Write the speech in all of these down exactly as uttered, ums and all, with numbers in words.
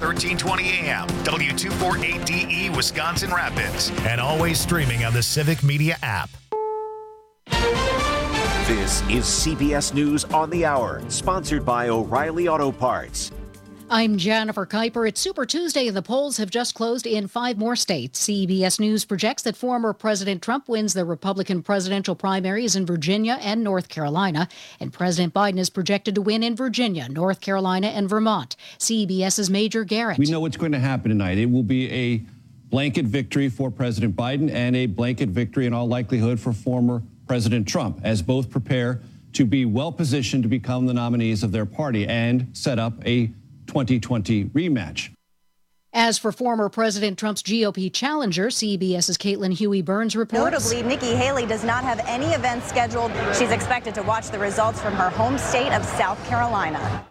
thirteen twenty A M, W two forty-eight D E, Wisconsin Rapids, and always streaming on the Civic Media app. This is C B S News on the Hour, sponsored by O'Reilly Auto Parts. I'm Jennifer Kuiper. It's Super Tuesday, and the polls have just closed in five more states. C B S News projects that former President Trump wins the Republican presidential primaries in Virginia and North Carolina, and President Biden is projected to win in Virginia, North Carolina, and Vermont. CBS's Major Garrett. We know what's going to happen tonight. It will be a blanket victory for President Biden and a blanket victory in all likelihood for former President Trump, as both prepare to be well-positioned to become the nominees of their party and set up a twenty twenty rematch. As for former President Trump's G O P challenger, CBS's Caitlin Huey-Burns reports. Notably, Nikki Haley does not have any events scheduled. She's expected to watch the results from her home state of South Carolina.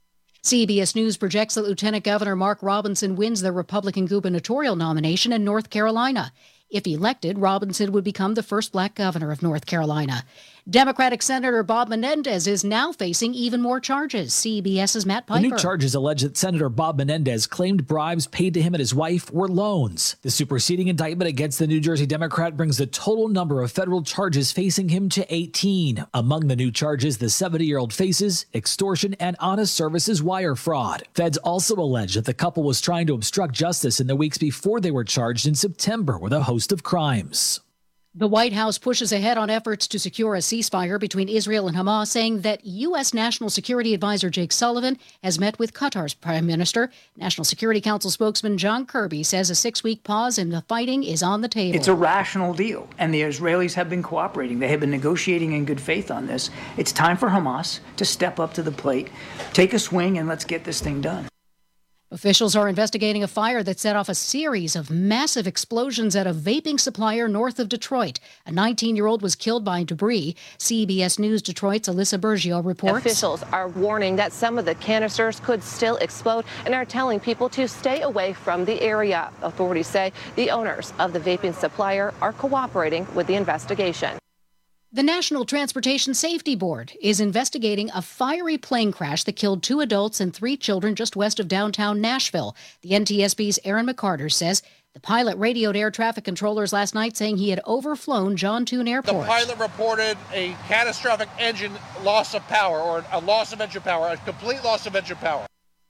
C B S News projects that Lieutenant Governor Mark Robinson wins the Republican gubernatorial nomination in North Carolina. If elected, Robinson would become the first black governor of North Carolina. Democratic Senator Bob Menendez is now facing even more charges. CBS's Matt Piper. The new charges allege that Senator Bob Menendez claimed bribes paid to him and his wife were loans. The superseding indictment against the New Jersey Democrat brings the total number of federal charges facing him to eighteen. Among the new charges, the seventy-year-old faces extortion and honest services wire fraud. Feds also allege that the couple was trying to obstruct justice in the weeks before they were charged in September with a host of crimes. The White House pushes ahead on efforts to secure a ceasefire between Israel and Hamas, saying that U S. National Security Advisor Jake Sullivan has met with Qatar's Prime Minister. National Security Council spokesman John Kirby says a six-week pause in the fighting is on the table. It's a rational deal, and the Israelis have been cooperating. They have been negotiating in good faith on this. It's time for Hamas to step up to the plate, take a swing, and let's get this thing done. Officials are investigating a fire that set off a series of massive explosions at a vaping supplier north of Detroit. A nineteen-year-old was killed by debris. C B S News Detroit's Alyssa Bergio reports. Officials are warning that some of the canisters could still explode and are telling people to stay away from the area. Authorities say the owners of the vaping supplier are cooperating with the investigation. The National Transportation Safety Board is investigating a fiery plane crash that killed two adults and three children just west of downtown Nashville. The N T S B's Aaron McCarter says the pilot radioed air traffic controllers last night saying he had overflown John Tune Airport. The pilot reported a catastrophic engine loss of power, or a loss of engine power, a complete loss of engine power.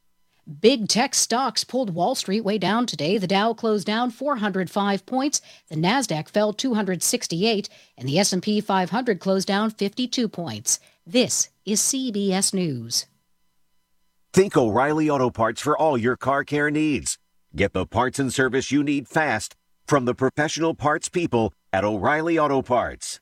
Big tech stocks pulled Wall Street way down today. The Dow closed down four hundred five points, the Nasdaq fell two hundred sixty-eight, and the S and P five hundred closed down fifty-two points. This is C B S News. Think O'Reilly Auto Parts for all your car care needs. Get the parts and service you need fast from the professional parts people at O'Reilly Auto Parts.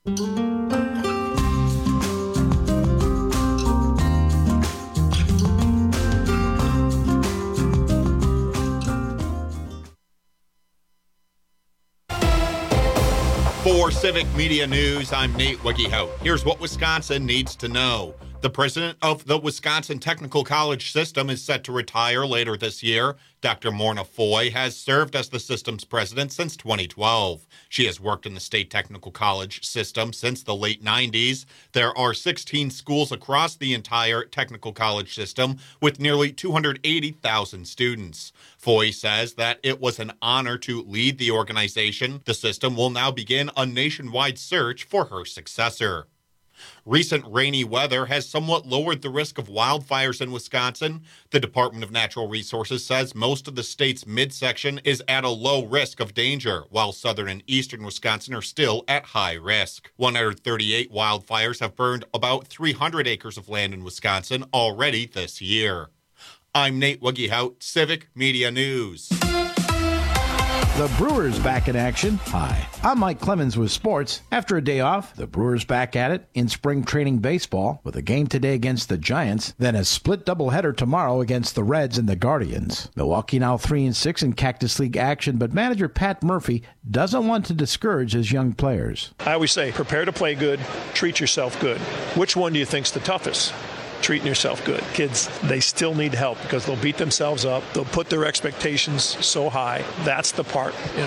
For Civic Media News, I'm Nate Wiggyhout. Here's what Wisconsin needs to know. The president of the Wisconsin Technical College System is set to retire later this year. Doctor Morna Foy has served as the system's president since twenty twelve. She has worked in the state technical college system since the late nineties. There are sixteen schools across the entire technical college system with nearly two hundred eighty thousand students. Foy says that it was an honor to lead the organization. The system will now begin a nationwide search for her successor. Recent rainy weather has somewhat lowered the risk of wildfires in Wisconsin. The Department of Natural Resources says most of the state's midsection is at a low risk of danger, while southern and eastern Wisconsin are still at high risk. one hundred thirty-eight wildfires have burned about three hundred acres of land in Wisconsin already this year. I'm Nate Wiggyhout, Civic Media News. The Brewers back in action. Hi, I'm Mike Clemens with sports. After a day off, the Brewers back at it in spring training baseball with a game today against the Giants, then a split doubleheader tomorrow against the Reds and the Guardians. Milwaukee now three and six in Cactus League action, but manager Pat Murphy doesn't want to discourage his young players. I always say, prepare to play good, treat yourself good. Which one do you think's the toughest? Treating yourself good. Kids, they still need help because they'll beat themselves up. They'll put their expectations so high. That's the part, you know.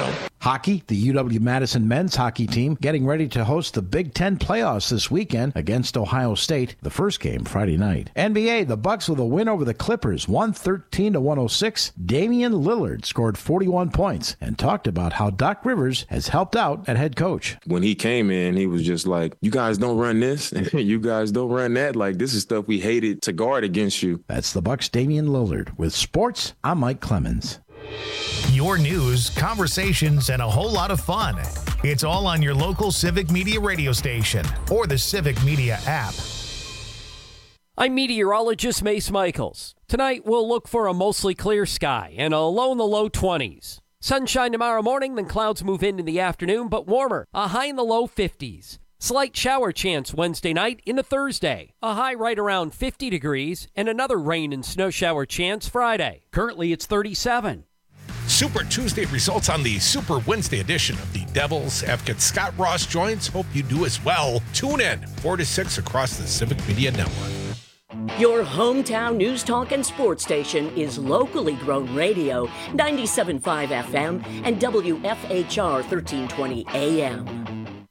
Hockey, the U W-Madison men's hockey team getting ready to host the Big Ten playoffs this weekend against Ohio State, the first game Friday night. N B A, the Bucks with a win over the Clippers, one thirteen to one oh six. Damian Lillard scored forty-one points and talked about how Doc Rivers has helped out at head coach. When he came in, he was just like, you guys don't run this, you guys don't run that. Like, this is stuff we hated to guard against you. That's the Bucks' Damian Lillard. With sports, I'm Mike Clemens. Your news, conversations, and a whole lot of fun. It's all on your local Civic Media radio station or the Civic Media app. I'm meteorologist Mace Michaels. Tonight, we'll look for a mostly clear sky and a low in the low twenties. Sunshine tomorrow morning, then clouds move in in the afternoon, but warmer, a high in the low fifties. Slight shower chance Wednesday night into Thursday. A high right around fifty degrees and another rain and snow shower chance Friday. Currently, it's thirty-seven. Super Tuesday results on the Super Wednesday edition of the Devil's Advocate. Scott Ross joins. Hope you do as well. Tune in four to six across the Civic Media Network. Your hometown news talk and sports station is locally grown radio, ninety-seven point five F M and W F H R thirteen twenty A M.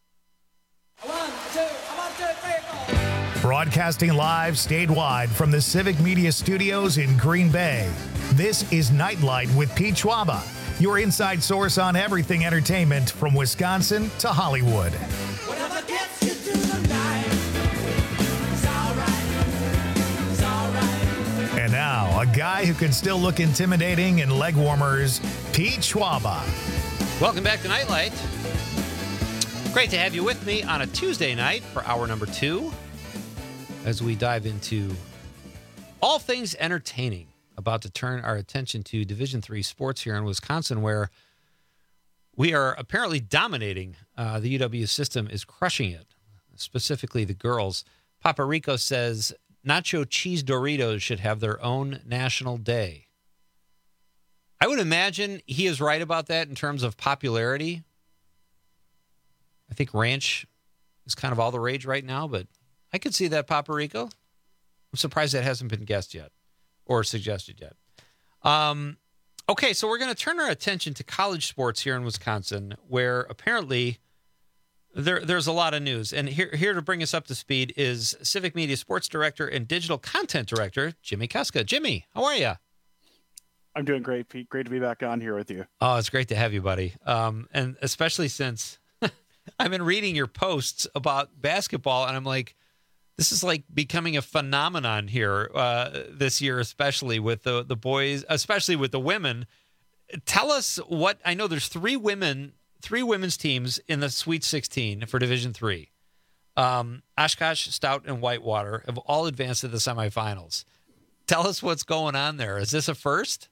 Broadcasting live statewide from the Civic Media Studios in Green Bay. This is Nightlight with Pete Schwaba, your inside source on everything entertainment from Wisconsin to Hollywood. Whatever gets you through the night, it's all right, it's all right. And now, a guy who can still look intimidating in leg warmers, Pete Schwaba. Welcome back to Nightlight. Great to have you with me on a Tuesday night for hour number two as we dive into all things entertaining. About to turn our attention to Division three sports here in Wisconsin, where we are apparently dominating. Uh, the U W system is crushing it, specifically the girls. Papa Rico says nacho cheese Doritos should have their own national day. I would imagine he is right about that in terms of popularity. I think ranch is kind of all the rage right now, but I could see that, Papa Rico. I'm surprised that hasn't been guessed yet. Or suggested yet. Um, okay, so we're going to turn our attention to college sports here in Wisconsin, where apparently there, there's a lot of news. And here, here to bring us up to speed is Civic Media Sports Director and Digital Content Director, Jimmy Kuska. Jimmy, how are you? I'm doing great, Pete. Great to be back on here with you. Oh, it's great to have you, buddy. Um, and especially since I've been reading your posts about basketball, and I'm like, this is like becoming a phenomenon here uh, this year, especially with the, the boys, especially with the women. Tell us what, I know there's three women, three women's teams in the Sweet sixteen for Division three. Um, Oshkosh, Stout, and Whitewater have all advanced to the semifinals. Tell us what's going on there. Is this a first?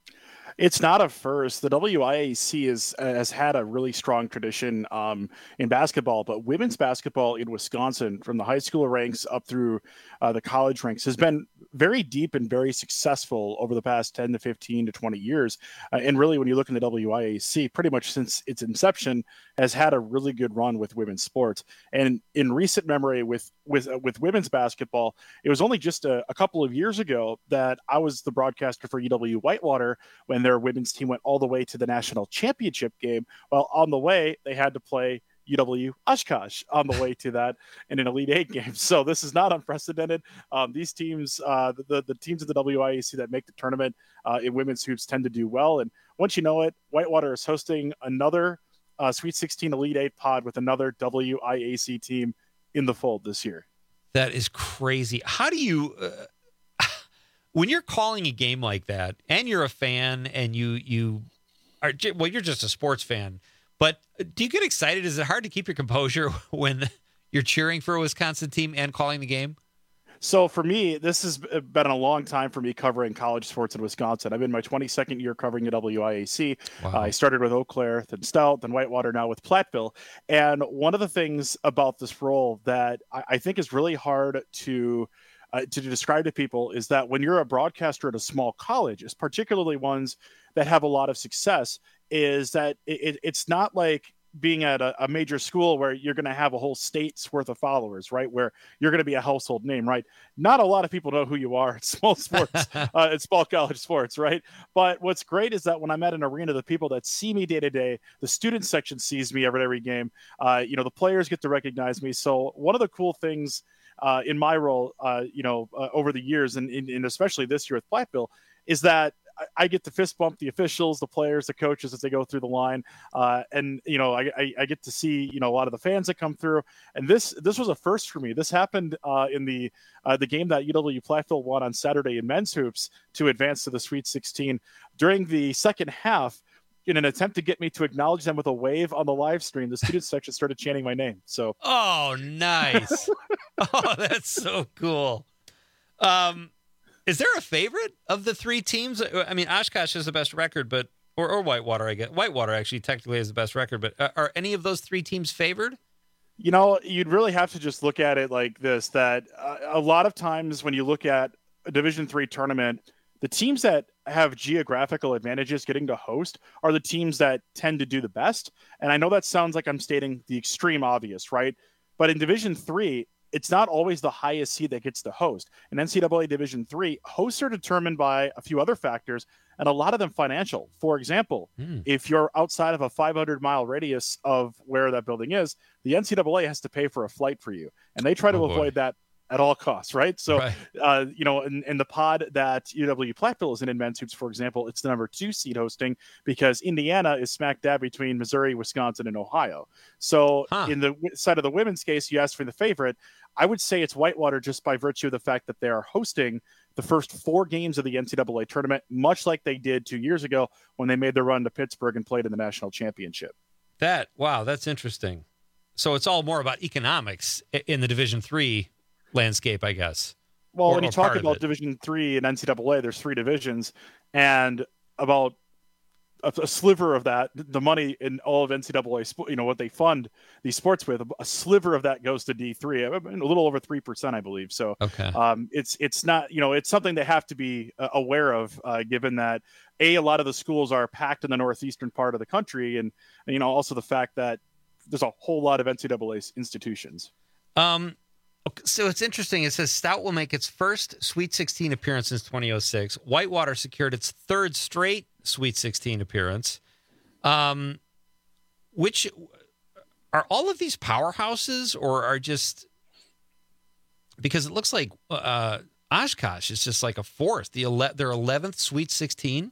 It's not a first. The W I A C is, has had a really strong tradition um, in basketball, but women's basketball in Wisconsin, from the high school ranks up through uh, the college ranks, has been very deep and very successful over the past ten to fifteen to twenty years. Uh, and really, when you look in the W I A C, pretty much since its inception, has had a really good run with women's sports. And in recent memory with with uh, with women's basketball, it was only just a, a couple of years ago that I was the broadcaster for U W Whitewater when their women's team went all the way to the national championship game. Well, on the way, they had to play U W Oshkosh on the way to that in an Elite Eight game. So this is not unprecedented. Um, these teams, uh, the, the teams of the W I A C that make the tournament uh, in women's hoops tend to do well. And once you know it, Whitewater is hosting another uh, Sweet sixteen Elite Eight pod with another W I A C team in the fold this year. That is crazy. How do you, uh, when you're calling a game like that and you're a fan and you, you are, well, you're just a sports fan, but do you get excited? Is it hard to keep your composure when you're cheering for a Wisconsin team and calling the game? So for me, this has been a long time for me covering college sports in Wisconsin. I'm in my twenty-second year covering the W I A C. Wow. Uh, I started with Eau Claire, then Stout, then Whitewater, now with Platteville. And one of the things about this role that I, I think is really hard to uh, to describe to people is that when you're a broadcaster at a small college, it's particularly ones that have a lot of success, is that it, it's not like being at a, a major school where you're going to have a whole state's worth of followers, right? Where you're going to be a household name, right? Not a lot of people know who you are. It's small sports, uh, it's small college sports, right? But what's great is that when I'm at an arena, the people that see me day to day, the student section sees me every every game. Uh, you know, the players get to recognize me. So one of the cool things uh, in my role, uh, you know, uh, over the years, and, and especially this year with Platteville, is that I get to fist bump the officials, the players, the coaches as they go through the line, uh, and you know I, I, I get to see you know a lot of the fans that come through. And this this was a first for me. This happened uh, in the uh, the game that U W Platteville won on Saturday in men's hoops to advance to the Sweet sixteen. During the second half, in an attempt to get me to acknowledge them with a wave on the live stream, the student section started chanting my name. So oh, nice! Oh, that's so cool. Um. Is there a favorite of the three teams? I mean, Oshkosh has the best record, but or, or Whitewater, I guess. Whitewater actually technically has the best record, but are, are any of those three teams favored? You know, you'd really have to just look at it like this, that uh, a lot of times when you look at a Division three tournament, the teams that have geographical advantages getting to host are the teams that tend to do the best. And I know that sounds like I'm stating the extreme obvious, right? But in Division three, it's not always the highest seed that gets to host. In N C double A Division three, hosts are determined by a few other factors, and a lot of them financial. For example, mm. if you're outside of a five hundred mile radius of where that building is, the N C double A has to pay for a flight for you, and they try to oh, avoid boy. that at all costs, right? So, right. Uh, you know, in, in the pod that U W Platteville is in in men's hoops, for example, it's the number two seed hosting because Indiana is smack dab between Missouri, Wisconsin, and Ohio. So huh. in the w- side of the women's case, you asked for the favorite. I would say it's Whitewater just by virtue of the fact that they are hosting the first four games of the N C double A tournament, much like they did two years ago when they made their run to Pittsburgh and played in the national championship. That, wow, that's interesting. So it's all more about economics in the Division three landscape, I guess. Well, or, when you talk about Division three and N C double A, there's three divisions, and about a, a sliver of that, the money in all of N C double A, you know, what they fund these sports with, a sliver of that goes to D three, a little over three percent, I believe. So okay. um, it's it's not, you know, it's something they have to be uh, aware of, uh, given that a a lot of the schools are packed in the northeastern part of the country, and, and you know, also the fact that there's a whole lot of N C double A institutions. Um. So it's interesting. It says Stout will make its first Sweet sixteen appearance since twenty oh six. Whitewater secured its third straight Sweet sixteen appearance. Um, which are all of these powerhouses, or are just because it looks like uh, Oshkosh is just like a fourth. The ele- their eleventh Sweet sixteen.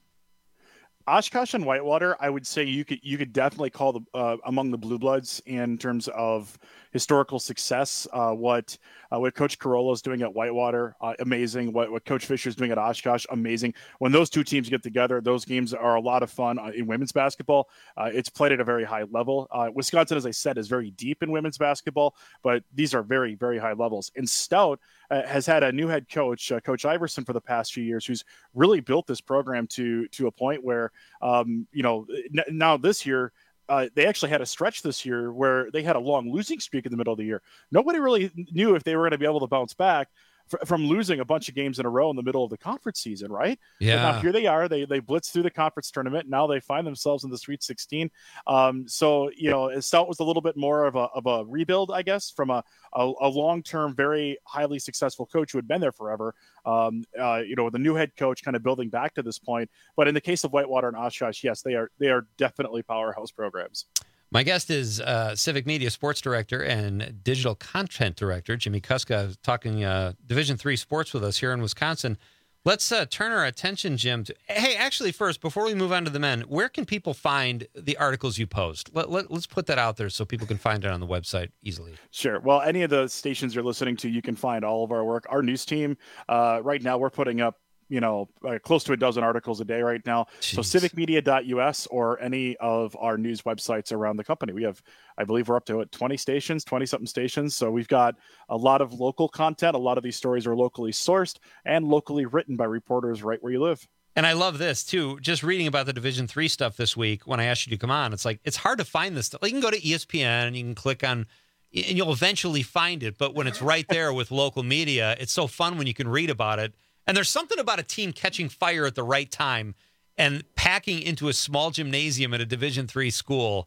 Oshkosh and Whitewater, I would say you could you could definitely call the uh, among the blue bloods in terms of historical success. Uh, what uh, what Coach Carolla is doing at Whitewater, uh, amazing. What what Coach Fisher is doing at Oshkosh, amazing. When those two teams get together, those games are a lot of fun. Uh, in women's basketball, uh, it's played at a very high level. Uh, Wisconsin, as I said, is very deep in women's basketball, but these are very very high levels. And Stout uh, has had a new head coach, uh, Coach Iverson, for the past few years, who's really built this program to to a point where um, you know n- now this year. Uh, they actually had a stretch this year where they had a long losing streak in the middle of the year. Nobody really knew if they were going to be able to bounce back f- from losing a bunch of games in a row in the middle of the conference season, right? Yeah. But now here they are. They they blitz through the conference tournament. Now they find themselves in the Sweet sixteen. Um, so, you know, Stout was a little bit more of a of a rebuild, I guess, from a, a, a long-term, very highly successful coach who had been there forever. Um, uh, you know, with a new head coach kind of building back to this point. But in the case of Whitewater and Oshkosh, yes, they are they are definitely powerhouse programs. My guest is uh, Civic Media Sports Director and Digital Content Director Jimmy Kuska, talking uh, Division three sports with us here in Wisconsin. Let's uh, turn our attention, Jim. To, hey, actually, first, before we move on to the men, where can people find the articles you post? Let, let, let's put that out there so people can find it on the website easily. Sure. Well, any of the stations you're listening to, you can find all of our work. Our news team, uh, right now, we're putting up you know, uh, close to a dozen articles a day right now. Jeez. So civic media dot U S or any of our news websites around the company. We have, I believe we're up to twenty stations, twenty something stations. So we've got a lot of local content. A lot of these stories are locally sourced and locally written by reporters right where you live. And I love this too. Just reading about the Division three stuff this week, when I asked you to come on, it's like, it's hard to find this stuff. You can go to E S P N and you can click on, and you'll eventually find it. But when it's right there with local media, it's so fun when you can read about it. And there's something about a team catching fire at the right time and packing into a small gymnasium at a Division three school.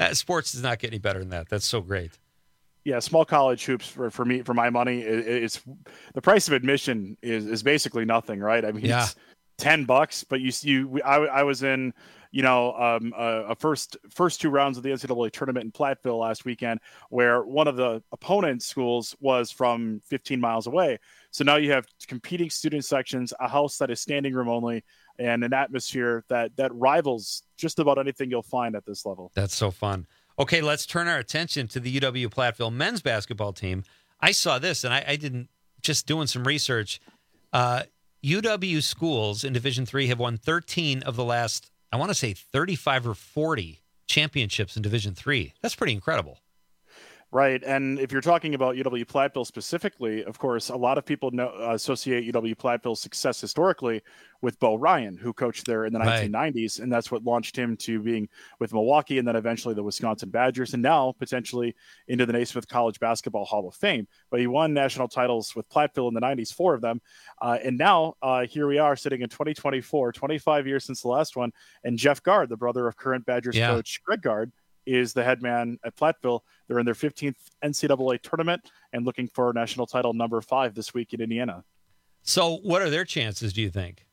Uh, sports does not get any better than that. That's so great. Yeah, small college hoops for, for me, for my money, it, it's the price of admission is, is basically nothing, right? I mean, Yeah. it's ten bucks, but you you I, I was in, you know, um, a, a first first two rounds of the N C double A tournament in Platteville last weekend, where one of the opponent schools was from fifteen miles away. So now you have competing student sections, a house that is standing room only, and an atmosphere that that rivals just about anything you'll find at this level. That's so fun. Okay, let's turn our attention to the U W Platteville men's basketball team. I saw this, and I, I didn't, just doing some research. Uh, U W schools in Division three have won thirteen of the last, I want to say thirty-five or forty championships in Division three. That's pretty incredible. Right. And if you're talking about U W Platteville specifically, of course, a lot of people know, uh, associate U W Platteville's success historically with Bo Ryan, who coached there in the Right. nineteen nineties. And that's what launched him to being with Milwaukee and then eventually the Wisconsin Badgers, and now potentially into the Naismith College Basketball Hall of Fame. But he won national titles with Platteville in the nineties, four of them. Uh, and now uh, here we are sitting in twenty twenty-four, twenty-five years since the last one. And Jeff Gard, the brother of current Badgers Yeah. coach Greg Gard, is the head man at Platteville. They're in their fifteenth N C double A tournament and looking for national title number five this week in Indiana. So what are their chances, do you think?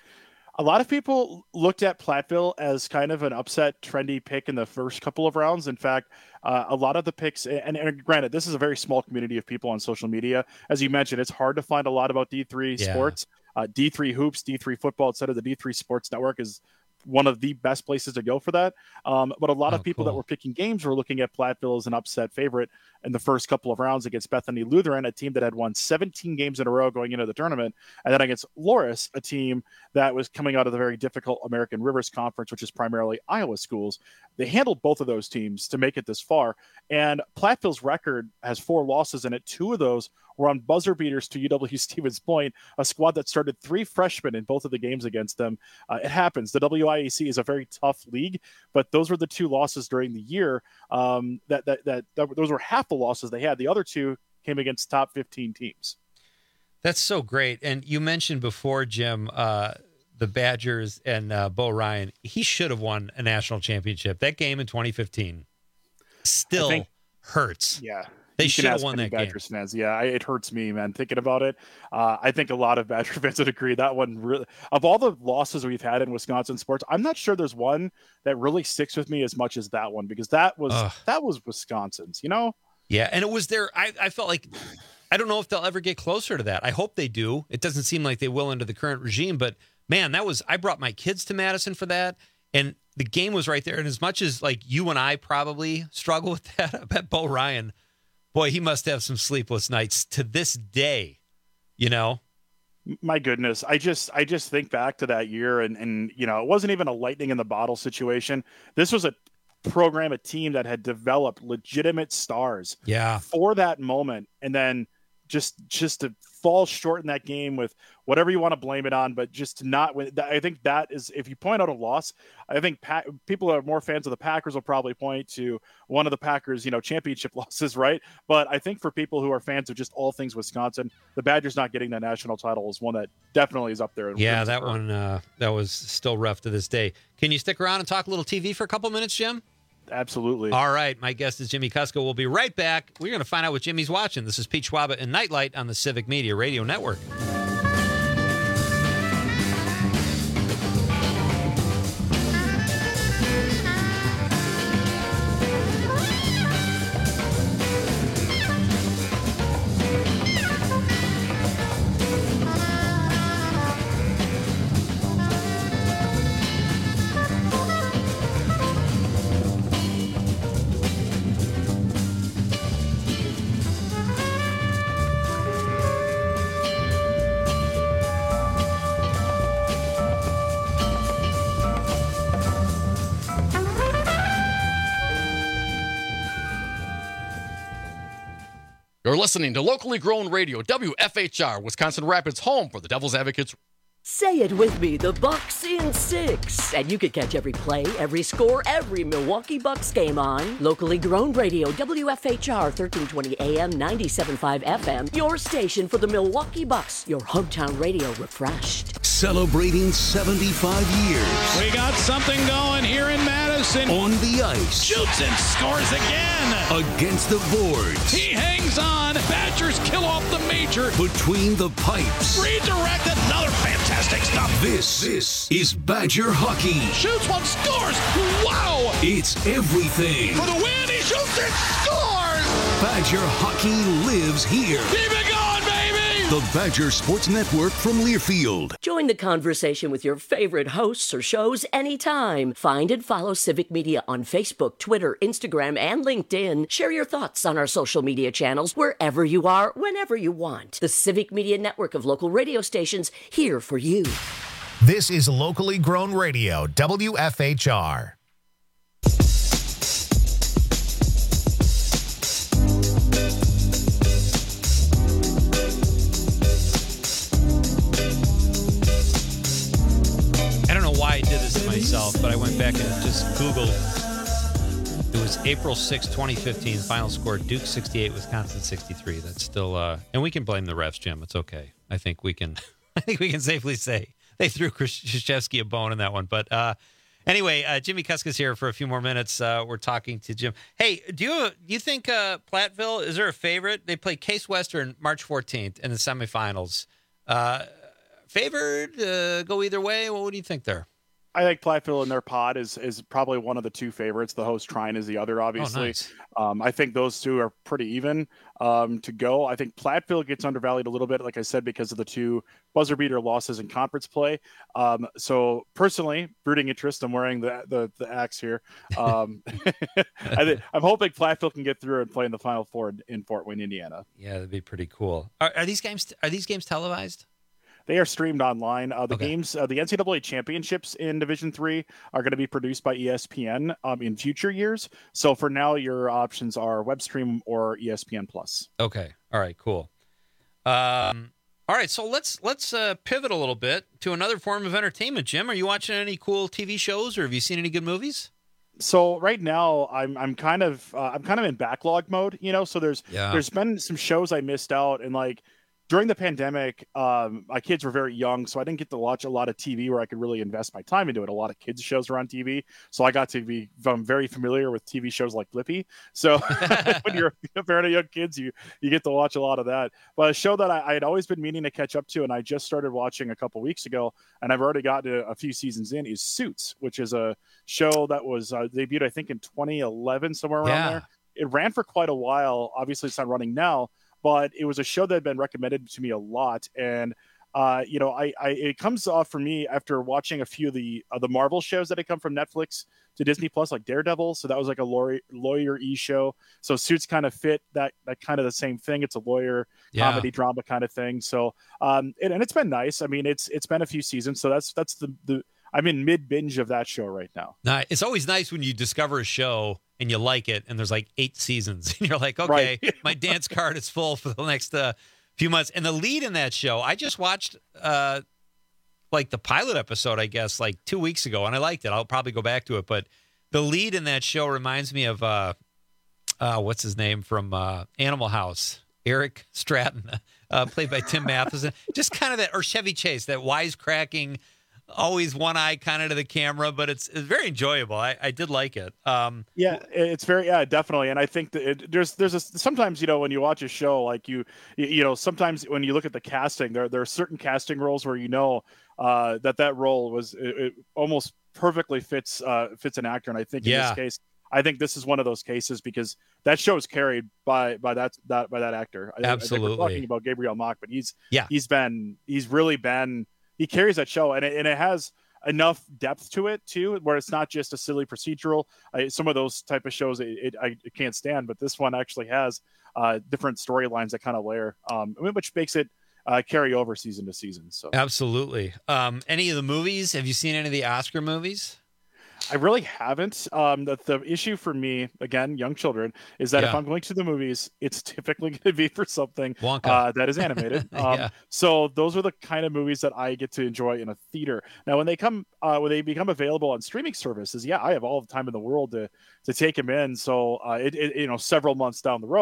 A lot of people looked at Platteville as kind of an upset, trendy pick in the first couple of rounds. In fact, uh, a lot of the picks, and, and granted, this is a very small community of people on social media. As you mentioned, it's hard to find a lot about D three Yeah. sports, uh, D three hoops, D three football, et cetera. The D three Sports Network is one of the best places to go for that. Um, but a lot Oh, of people that cool. were picking games were looking at Platteville as an upset favorite in the first couple of rounds against Bethany Lutheran, a team that had won seventeen games in a row going into the tournament, and then against Loris, a team that was coming out of the very difficult American Rivers Conference, which is primarily Iowa schools. They handled both of those teams to make it this far, and Platteville's record has four losses in it. Two of those were on buzzer beaters to U W Stevens Point, a squad that started three freshmen in both of the games against them. Uh, it happens. The W I A C is a very tough league, but those were the two losses during the year. Um, that, that that that those were half the losses they had. The other two came against top fifteen teams. That's so great. And you mentioned before, Jim, uh, the Badgers and uh, Bo Ryan. He should have won a national championship. That game in twenty fifteen still think- hurts. Yeah. They You should can have ask won any that game. Badgers fans. Yeah, I, it hurts me, man, thinking about it. Uh, I think a lot of Badger fans would agree that one really, of all the losses we've had in Wisconsin sports, I'm not sure there's one that really sticks with me as much as that one, because that was Ugh. that was Wisconsin's, you know? Yeah, and it was their, I, I felt like, I don't know if they'll ever get closer to that. I hope they do. It doesn't seem like they will under the current regime, but man, that was, I brought my kids to Madison for that, and the game was right there. And as much as like you and I probably struggle with that, I bet Bo Ryan, boy, he must have some sleepless nights to this day, you know? My goodness, I just I just think back to that year, and and you know, it wasn't even a lightning in the bottle situation. This was a program, a team that had developed legitimate stars Yeah. for that moment, and then just just to fall short in that game with whatever you want to blame it on, but just to not win. I think that is, if you point out a loss, I think pa- people who are more fans of the Packers will probably point to one of the Packers, you know, championship losses, right? But I think for people who are fans of just all things Wisconsin, the Badgers not getting that national title is one that definitely is up there. in Yeah, wins that for- one, uh, that was still rough to this day. Can you stick around and talk a little T V for a couple minutes, Jim? Absolutely. All right. My guest is Jimmy Kusko. We'll be right back. We're going to find out what Jimmy's watching. This is Pete Schwaba and Nightlight on the Civic Media Radio Network. You're listening to locally grown radio, W F H R, Wisconsin Rapids, home for the Devil's Advocates. Say it with me, the Bucks in six. And you can catch every play, every score, every Milwaukee Bucks game on locally grown radio, W F H R, thirteen twenty A M, ninety-seven point five F M, your station for the Milwaukee Bucks, your hometown radio refreshed. Celebrating seventy-five years. We got something going here in Madison. Madison on the ice. Shoots and scores again. Against the boards. He hangs on. Badgers kill off the major. Between the pipes. Redirect, another fantastic stop. This, this is Badger hockey. Shoots one, scores. Wow. It's everything. For the win, he shoots and scores. Badger hockey lives here. Keep it going, baby. The Badger Sports Network from Learfield. Join the conversation with your favorite hosts or shows anytime. Find and follow Civic Media on Facebook, Twitter, Instagram, and LinkedIn. Share your thoughts on our social media channels wherever you are, whenever you want. The Civic Media network of local radio stations here for you. This is locally grown radio, W F H R. Why I did this to myself, but I went back and just Googled. It was April sixth, twenty fifteen. Final score: Duke sixty-eight, Wisconsin sixty-three. That's still, uh, and we can blame the refs, Jim. It's okay. I think we can. I think we can safely say they threw Krzyzewski a bone in that one. But uh, anyway, uh, Jimmy Kuska's here for a few more minutes. Uh, we're talking to Jim. Hey, do you do you think uh, Platteville, is there a favorite? They play Case Western March fourteenth in the semifinals. Uh, favored? Uh, go either way. Well, what do you think there? I think Platteville in their pod is is probably one of the two favorites. The host Trine is the other, obviously. Oh, nice. um, I think those two are pretty even um, to go. I think Platteville gets undervalued a little bit, like I said, because of the two buzzer beater losses in conference play. Um, so personally, rooting interest, I'm wearing the the, the axe here. Um, I th- I'm hoping Platteville can get through and play in the Final Four in, in Fort Wayne, Indiana. Yeah, that'd be pretty cool. Are, are these games are these games televised? They are streamed online. Uh, the Okay. games, uh, the N C double A championships in Division Three are going to be produced by E S P N um, in future years. So for now, your options are web stream or E S P N Plus. Okay. All right. Cool. Um. All right. So let's let's uh, pivot a little bit to another form of entertainment. Jim, are you watching any cool T V shows, or have you seen any good movies? So right now, I'm I'm kind of uh, I'm kind of in backlog mode. You know, so there's Yeah. there's been some shows I missed out, and like during the pandemic, um, my kids were very young, so I didn't get to watch a lot of T V where I could really invest my time into it. A lot of kids shows were on T V, so I got to be I'm very familiar with T V shows like Blippi. So when you're a parent of young kids, you you get to watch a lot of that. But a show that I, I had always been meaning to catch up to, and I just started watching a couple weeks ago, and I've already gotten a, a few seasons in, is Suits, which is a show that was uh, debuted I think in twenty eleven, somewhere around Yeah. there. It ran for quite a while. Obviously, it's not running now. But it was a show that had been recommended to me a lot, and uh, you know, I, I it comes off for me after watching a few of the uh, the Marvel shows that had come from Netflix to Disney Plus, like Daredevil. So that was like a lawyer lawyer e show. So Suits kind of fit that that kind of the same thing. It's a lawyer Yeah. comedy drama kind of thing. So um, it, and it's been nice. I mean, it's it's been a few seasons. So that's that's the the I'm in mid binge of that show right now. Now, it's always nice when you discover a show and you like it, and there's like eight seasons, and you're like, okay, Right. my dance card is full for the next uh, few months. And the lead in that show, I just watched uh, like the pilot episode, I guess, like two weeks ago, and I liked it. I'll probably go back to it, but the lead in that show reminds me of uh, uh, what's his name from uh, Animal House, Eric Stratton, uh, played by Tim Matheson. Just kind of that, or Chevy Chase, that wisecracking, always one eye kind of to the camera, but it's, it's very enjoyable. I, I did like it. Um, Yeah, it's very yeah, definitely. And I think that it, there's there's a sometimes you know when you watch a show like you you, you know sometimes when you look at the casting there there are certain casting roles where you know uh, that that role was it, it almost perfectly fits uh, fits an actor. And I think in Yeah. this case, I think this is one of those cases because that show is carried by by that that by that actor. I, I think Absolutely. we're talking about Gabriel Mock, but he's Yeah. he's been he's really been he carries that show, and it, and it has enough depth to it too, where it's not just a silly procedural. I, some of those type of shows it, it, I can't stand, but this one actually has uh, different storylines that kind of layer, um, which makes it uh, carry over season to season. So Absolutely. Um, any of the movies? Have you seen any of the Oscar movies? I really haven't. Um, the, the issue for me, again, young children, is that if Yeah. I'm going to the movies, it's typically going to be for something Wonka. uh, that is animated. Um, Yeah. So those are the kind of movies that I get to enjoy in a theater. Now, when they come, uh, when they become available on streaming services, yeah, I have all the time in the world to to take them in. So uh, it, it, you know, several months down the road,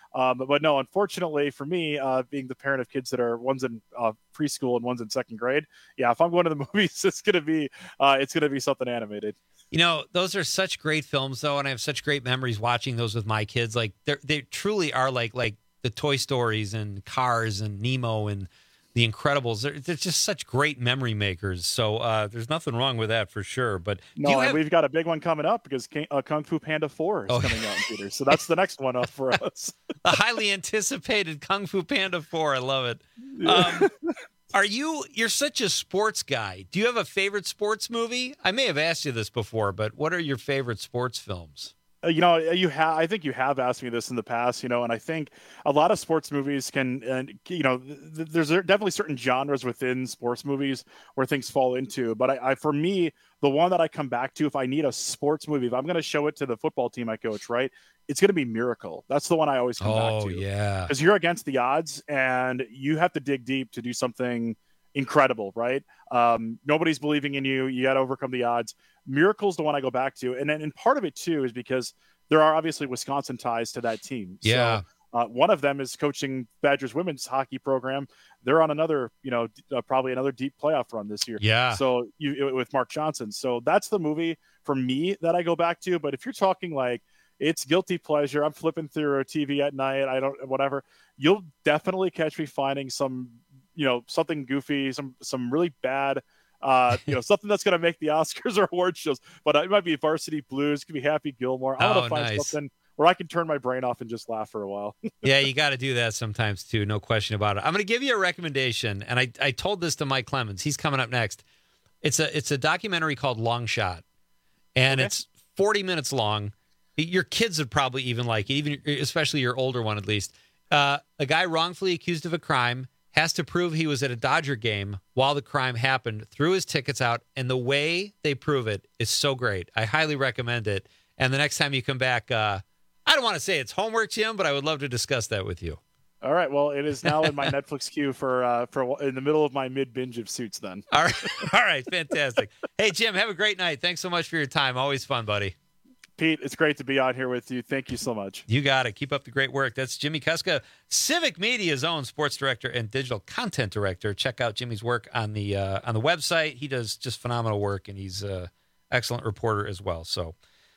Um, but no, unfortunately for me, uh, being the parent of kids that are one's in uh, preschool and one's in second grade, yeah, if I'm going to the movies, it's gonna be uh, it's gonna be something animated. You know, those are such great films, though, and I have such great memories watching those with my kids. Like they they truly are like like the Toy Stories and Cars and Nemo and The Incredibles. They're, they're just such great memory makers. So uh, there's nothing wrong with that for sure. But no, do you and have... we've got a big one coming up because King, uh, Kung Fu Panda four is Oh. coming out in theaters. So that's the next one up for us. a highly anticipated Kung Fu Panda four. I love it. Um, are you, you're such a sports guy. Do you have a favorite sports movie? I may have asked you this before, but what are your favorite sports films? Uh, You know, you have. I think you have asked me this in the past. You know, and I think a lot of sports movies can, and you know, th- there's definitely certain genres within sports movies where things fall into. But I, I, for me, the one that I come back to if I need a sports movie, if I'm going to show it to the football team I coach, right, it's going to be Miracle. That's the one I always come back Oh, to. yeah. Because you're against the odds, and you have to dig deep to do something incredible, right? Um, nobody's believing in you. You got to overcome the odds. Miracle's the one I go back to. And then and part of it, too, is because there are obviously Wisconsin ties to that team. Yeah. So, uh, one of them is coaching Badgers women's hockey program. They're on another, you know, d- uh, probably another deep playoff run this year. Yeah. So you with Mark Johnson. So that's the movie for me that I go back to. But if you're talking like it's guilty pleasure, I'm flipping through a T V at night, I don't, whatever, you'll definitely catch me finding some, you know, something goofy, some, some really bad, uh, you know, something that's going to make the Oscars or award shows, but it might be Varsity Blues, it could be Happy Gilmore. I want Oh, to find nice. something where I can turn my brain off and just laugh for a while. Yeah, you got to do that sometimes too. No question about it. I'm going to give you a recommendation, and I, I told this to Mike Clemens. He's coming up next. It's a it's a documentary called Long Shot, and Okay. it's forty minutes long. Your kids would probably even like it, even especially your older one at least. Uh, a guy wrongfully accused of a crime has to prove he was at a Dodger game while the crime happened, threw his tickets out, and the way they prove it is so great. I highly recommend it. And the next time you come back, uh, I don't want to say it's homework, Jim, but I would love to discuss that with you. All right. Well, it is now in my Netflix queue for, uh, for in the middle of my mid binge of Suits then. All right. All right. Fantastic. Hey, Jim, have a great night. Thanks so much for your time. Always fun, buddy. Pete, it's great to be on here with you. Thank you so much. You got it. Keep up the great work. That's Jimmy Kuska, Civic Media's own sports director and digital content director. Check out Jimmy's work on the uh, on the website. He does just phenomenal work, and he's an excellent reporter as well. So,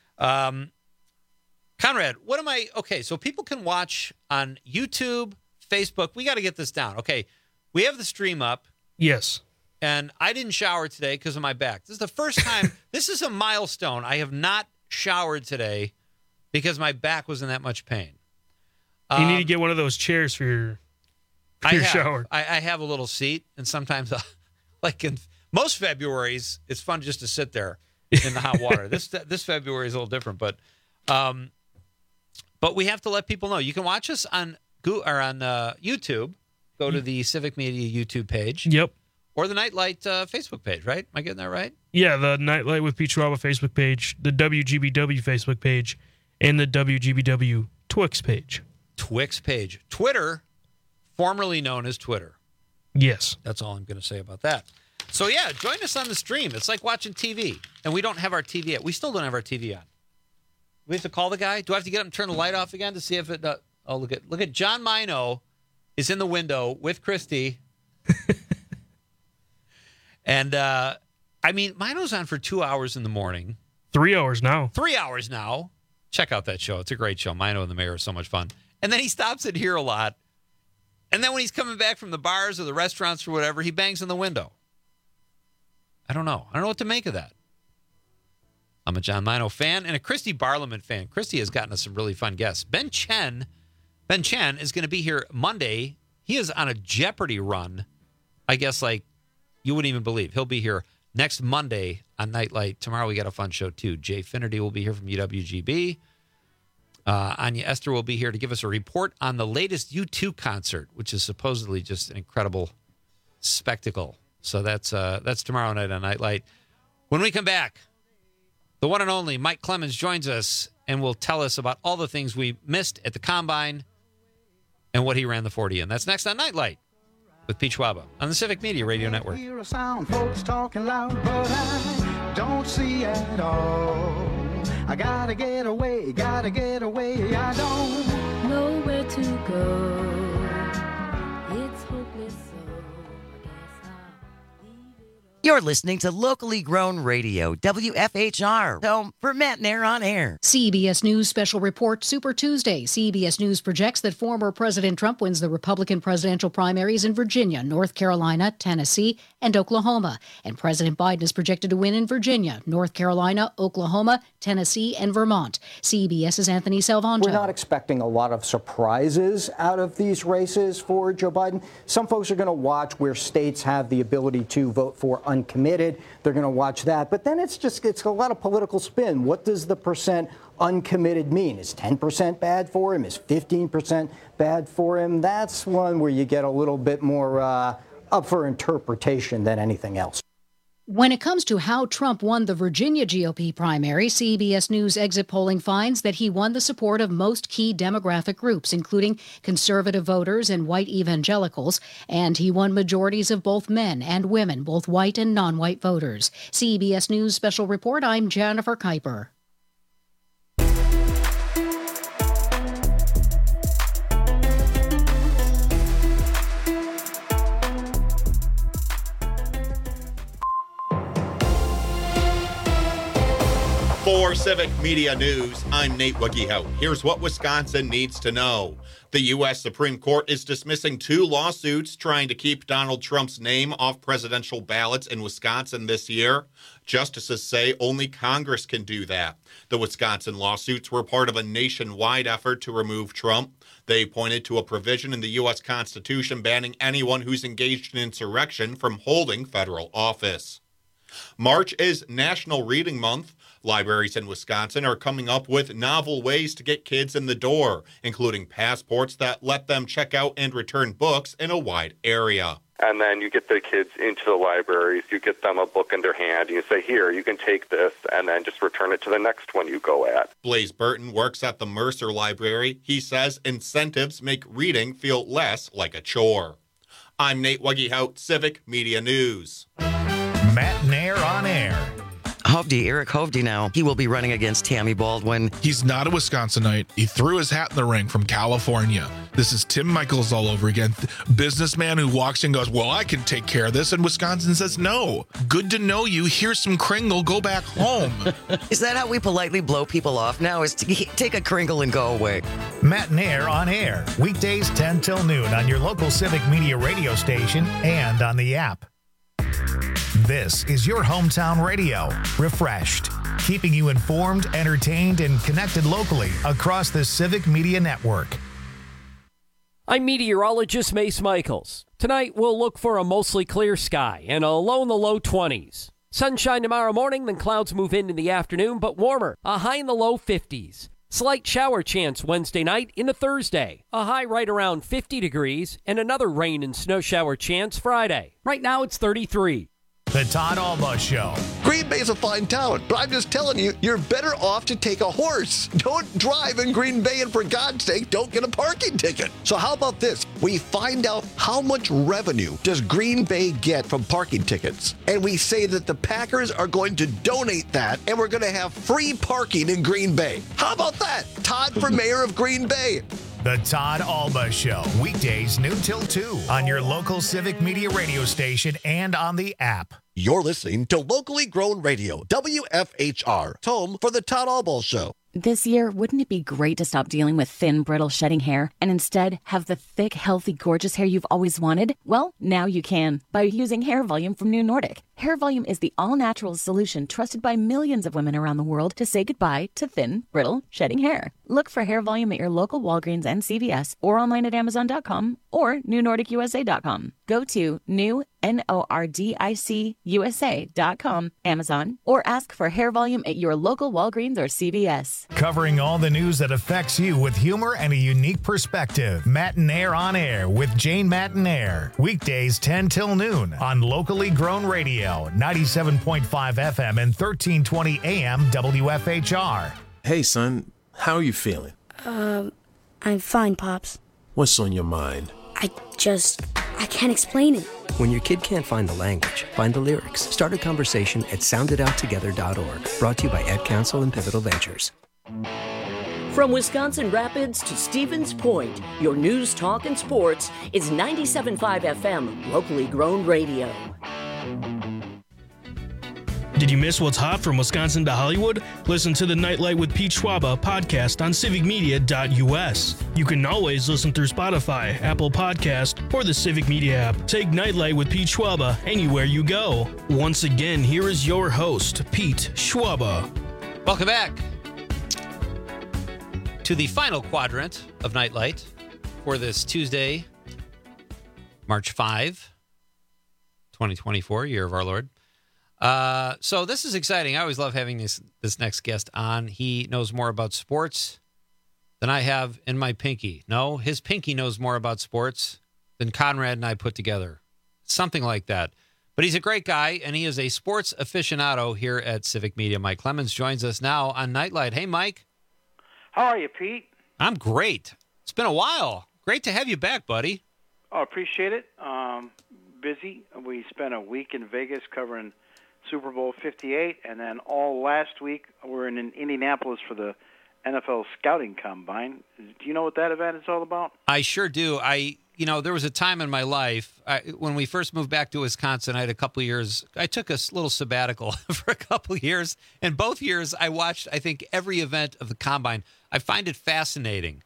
um, Conrad, what am I? Okay, so people can watch on YouTube, Facebook. We got to get this down. Okay, we have the stream up. Yes. And I didn't shower today because of my back. This is the first time. This is a milestone. I have not showered today because my back was in that much pain. You Um, need to get one of those chairs for your, for I your have, shower. I, I have a little seat, and sometimes, I'll, like in most Februaries, it's fun just to sit there in the hot water. this this February is a little different, but um, but we have to let people know. You can watch us on Go or on uh, YouTube. Go to the Civic Media YouTube page. Yep. Or the Nightlight uh, Facebook page, right? Am I getting that right? Yeah, the Nightlight with Pete Schwaba Facebook page, the W G B W Facebook page, and the W G B W Twix page. Twix page. Twitter, formerly known as Twitter. Yes. That's all I'm going to say about that. So, yeah, join us on the stream. It's like watching T V. And we don't have our T V yet. We still don't have our T V on. We have to call the guy? Do I have to get up and turn the light off again to see if it... Uh, oh, look at look at John Mino is in the window with Christy. And, uh, I mean, Mino's on for two hours in the morning. Three hours now. Three hours now. Check out that show. It's a great show. Mino and the Mayor is so much fun. And then he stops it here a lot. And then when he's coming back from the bars or the restaurants or whatever, he bangs on the window. I don't know. I don't know what to make of that. I'm a John Mino fan and a Christy Barliman fan. Christy has gotten us some really fun guests. Ben Chen, Ben Chen is going to be here Monday. He is on a Jeopardy run. I guess like you wouldn't even believe. He'll be here next Monday on Nightlight. Tomorrow we got a fun show too. Jay Finnerty will be here from U W G B. Uh, Anya Esther will be here to give us a report on the latest U two concert, which is supposedly just an incredible spectacle. So that's uh, that's tomorrow night on Nightlight. When we come back, the one and only Mike Clemens joins us and will tell us about all the things we missed at the Combine and what he ran the forty in. That's next on Nightlight with Pete Schwaba on the Civic Media Radio Network. Hear a sound, folks talking loud, but I don't see at all. I gotta get away, gotta get away. I don't know where to go. It's hopeless, so I guess I'll leave it. You're listening to locally grown radio, W F H R, home for Matt Nair on air. C B S News Special Report Super Tuesday. C B S News projects that former President Trump wins the Republican presidential primaries in Virginia, North Carolina, Tennessee, and Oklahoma. And President Biden is projected to win in Virginia, North Carolina, Oklahoma, Tennessee, and Vermont. CBS's Anthony Salvanto. We're not expecting a lot of surprises out of these races for Joe Biden. Some folks are going to watch where states have the ability to vote for uncommitted. They're going to watch that. But then it's just, it's a lot of political spin. What does the percent uncommitted mean? Is ten percent bad for him? Is fifteen percent bad for him? That's one where you get a little bit more uh, up for interpretation than anything else. When it comes to how Trump won the Virginia G O P primary, C B S News exit polling finds that he won the support of most key demographic groups, including conservative voters and white evangelicals, and he won majorities of both men and women, both white and non-white voters. C B S News Special Report, I'm Jennifer Kuiper. For Civic Media News, I'm Nate Wiggyhout. Here's what Wisconsin needs to know. The U S Supreme Court is dismissing two lawsuits trying to keep Donald Trump's name off presidential ballots in Wisconsin this year. Justices say only Congress can do that. The Wisconsin lawsuits were part of a nationwide effort to remove Trump. They pointed to a provision in the U S Constitution banning anyone who's engaged in insurrection from holding federal office. March is National Reading Month. Libraries in Wisconsin are coming up with novel ways to get kids in the door, including passports that let them check out and return books in a wide area. And then you get the kids into the libraries, you get them a book in their hand, and you say, here, you can take this, and then just return it to the next one you go at. Blaze Burton works at the Mercer Library. He says incentives make reading feel less like a chore. I'm Nate Wiggyhout, Civic Media News. Matt Nair on air. Hovde, Eric Hovde now. He will be running against Tammy Baldwin. He's not a Wisconsinite. He threw his hat in the ring from California. This is Tim Michaels all over again. Businessman who walks in and goes, well, I can take care of this. And Wisconsin says, no. Good to know you. Here's some Kringle. Go back home. Is that how we politely blow people off now? Is to take a Kringle and go away? Matt Nair on air. Weekdays ten till noon on your local Civic Media radio station and on the app. This is your hometown radio, refreshed, keeping you informed, entertained, and connected locally across the Civic Media Network. I'm meteorologist Mace Michaels. Tonight, we'll look for a mostly clear sky and a low in the low twenties. Sunshine tomorrow morning, then clouds move in in the afternoon, but warmer, a high in the low fifties. Slight shower chance Wednesday night into Thursday. A high right around fifty degrees, and another rain and snow shower chance Friday. Right now, it's thirty-three. The Todd Alba Show. Green Bay's a fine town, but I'm just telling you, you're better off to take a horse. Don't drive in Green Bay, and for God's sake, don't get a parking ticket. So how about this? We find out how much revenue does Green Bay get from parking tickets, and we say that the Packers are going to donate that, and we're going to have free parking in Green Bay. How about that? Todd for mayor of Green Bay. The Todd Alba Show, weekdays noon till two on your local Civic Media radio station and on the app. You're listening to locally grown radio, W F H R, home for the Todd Alba Show. This year, wouldn't it be great to stop dealing with thin, brittle, shedding hair and instead have the thick, healthy, gorgeous hair you've always wanted? Well, now you can by using Hair Volume from New Nordic. Hair Volume is the all-natural solution trusted by millions of women around the world to say goodbye to thin, brittle, shedding hair. Look for Hair Volume at your local Walgreens and C V S or online at amazon dot com or new nordic u s a dot com. Go to new N O R D I C U S A dot com, Amazon, or ask for Hair Volume at your local Walgreens or C V S. Covering all the news that affects you with humor and a unique perspective. Matt Nair on air with Jane Matt Nair. Weekdays ten till noon on locally grown radio, ninety-seven point five F M and thirteen twenty A M W F H R. Hey, son, how are you feeling? Um, I'm fine, Pops. What's on your mind? I just, I can't explain it. When your kid can't find the language, find the lyrics. Start a conversation at sound it out together dot org. Brought to you by Ad Council and Pivotal Ventures. From Wisconsin Rapids to Stevens Point, your news, talk, and sports is ninety-seven point five F M, locally grown radio. Did you miss what's hot from Wisconsin to Hollywood? Listen to the Nightlight with Pete Schwaba podcast on civic media dot U S. You can always listen through Spotify, Apple Podcast, or the Civic Media app. Take Nightlight with Pete Schwaba anywhere you go. Once again, here is your host, Pete Schwaba. Welcome back to the final quadrant of Nightlight for this Tuesday, March fifth, twenty twenty-four, year of our Lord. Uh, so this is exciting. I always love having this this next guest on. He knows more about sports than I have in my pinky. No, his pinky knows more about sports than Conrad and I put together. Something like that. But he's a great guy, and he is a sports aficionado here at Civic Media. Mike Clemens joins us now on Nightlight. Hey, Mike. How are you, Pete? I'm great. It's been a while. Great to have you back, buddy. Oh, appreciate it. Um, busy. We spent a week in Vegas covering Super Bowl fifty-eight, and then all last week we're in Indianapolis for the N F L Scouting Combine. Do you know what that event is all about? I sure do. I, you know, there was a time in my life I, when we first moved back to Wisconsin. I had a couple of years. I took a little sabbatical for a couple of years, and both years I watched, I think, every event of the Combine. I find it fascinating.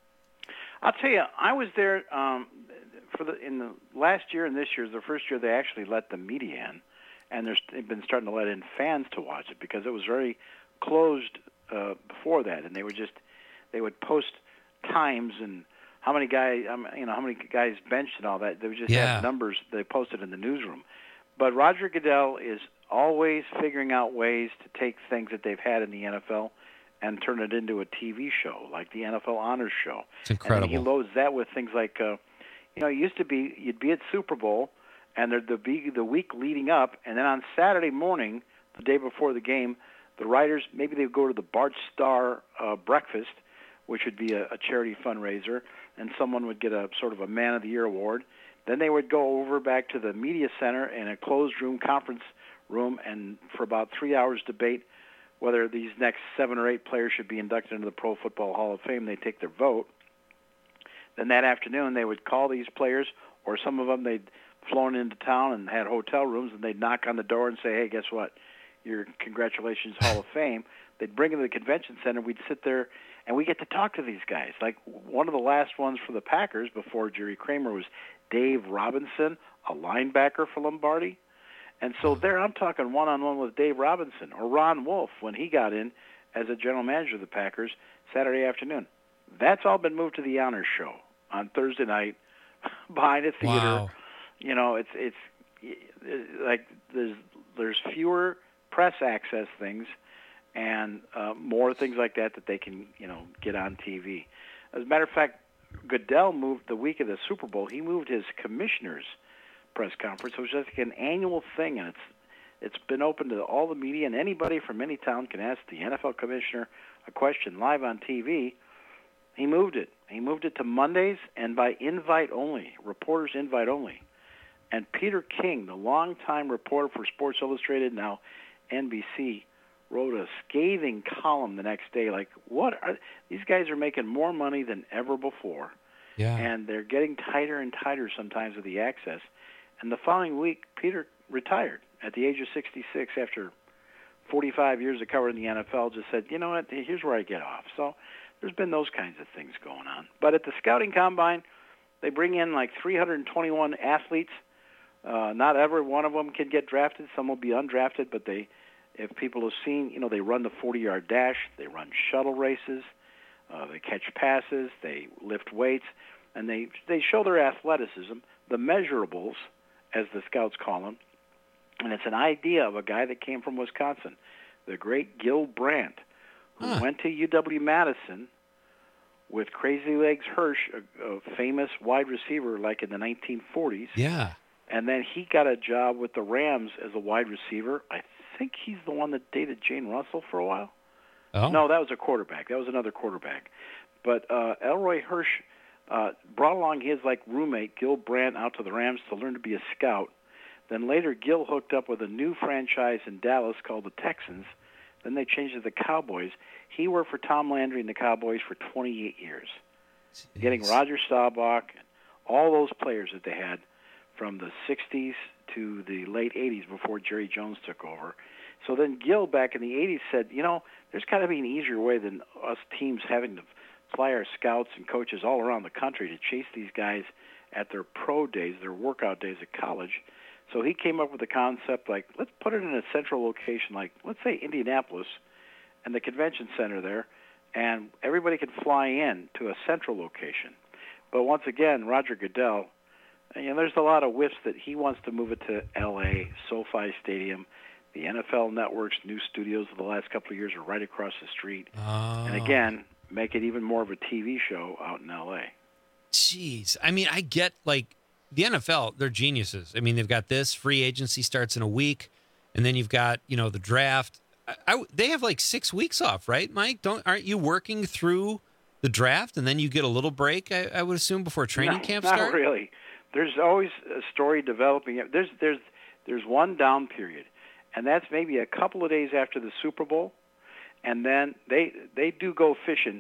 I'll tell you, I was there um, for the in the last year and this year. The first year they actually let the media in. And they've been starting to let in fans to watch it because it was very closed uh, before that, and they were just they would post times and how many guys you know how many guys benched and all that. They would just yeah. have numbers they posted in the newsroom. But Roger Goodell is always figuring out ways to take things that they've had in the N F L and turn it into a T V show, like the N F L Honors Show. It's incredible. And he loads that with things like uh, you know, it used to be you'd be at Super Bowl. And there'd be the week leading up, and then on Saturday morning, the day before the game, the writers, maybe they would go to the Bart Starr uh, breakfast, which would be a, a charity fundraiser, and someone would get a sort of a Man of the Year award. Then they would go over back to the media center in a closed-room conference room and for about three hours debate whether these next seven or eight players should be inducted into the Pro Football Hall of Fame. They'd take their vote. Then that afternoon, they would call these players, or some of them they'd flown into town and had hotel rooms, and they'd knock on the door and say, hey, guess what? Your congratulations, Hall of Fame. They'd bring them to the convention center. We'd sit there, and we get to talk to these guys. Like one of the last ones for the Packers before Jerry Kramer was Dave Robinson, a linebacker for Lombardi. And so there I'm talking one-on-one with Dave Robinson, or Ron Wolf when he got in as a general manager of the Packers Saturday afternoon. That's all been moved to the Honors Show on Thursday night behind a theater. Wow. You know, it's it's like there's there's fewer press access things and uh, more things like that that they can, you know, get on T V. As a matter of fact, Goodell moved the week of the Super Bowl. He moved his commissioner's press conference. It was just like an annual thing, and it's it's been open to all the media, and anybody from any town can ask the N F L commissioner a question live on T V. He moved it. He moved it to Mondays and by invite only, reporters invite only. And Peter King, the longtime reporter for Sports Illustrated, now N B C, wrote a scathing column the next day. Like, what are these guys are making more money than ever before, yeah. and they're getting tighter and tighter sometimes with the access. And the following week, Peter retired at the age of sixty-six after forty-five years of covering the N F L. Just said, you know what? Here's where I get off. So there's been those kinds of things going on. But at the Scouting Combine, they bring in like three hundred twenty-one athletes. Uh, not every one of them can get drafted. Some will be undrafted, but they, if people have seen, you know, they run the forty-yard dash, they run shuttle races, uh, they catch passes, they lift weights, and they they show their athleticism, the measurables, as the scouts call them. And it's an idea of a guy that came from Wisconsin, the great Gil Brandt, who huh. went to U W-Madison with Crazy Legs Hirsch, a, a famous wide receiver like in the nineteen forties. Yeah. And then he got a job with the Rams as a wide receiver. I think he's the one that dated Jane Russell for a while. Oh. No, that was a quarterback. That was another quarterback. But uh, Elroy Hirsch uh, brought along his like roommate Gil Brandt out to the Rams to learn to be a scout. Then later, Gil hooked up with a new franchise in Dallas called the Texans. Then they changed to the Cowboys. He worked for Tom Landry and the Cowboys for twenty-eight years, Jeez. getting Roger Staubach and all those players that they had from the sixties to the late eighties before Jerry Jones took over. So then Gil back in the eighties said, you know, there's got to be an easier way than us teams having to fly our scouts and coaches all around the country to chase these guys at their pro days, their workout days at college. So he came up with the concept like, let's put it in a central location, like let's say Indianapolis and the convention center there, and everybody can fly in to a central location. But once again, Roger Goodell, you know, there's a lot of whiffs that he wants to move it to L A, SoFi Stadium. The N F L Network's new studios of the last couple of years are right across the street. Oh. And again, make it even more of a T V show out in L A. Jeez. I mean, I get, like, the N F L, they're geniuses. I mean, they've got this. Free agency starts in a week, and then you've got, you know, the draft. I, I, they have, like, six weeks off, right, Mike? Don't Aren't you working through the draft, and then you get a little break, I, I would assume, before training no, camp not starts? Not really. There's always a story developing. There's there's there's one down period, and that's maybe a couple of days after the Super Bowl, and then they they do go fishing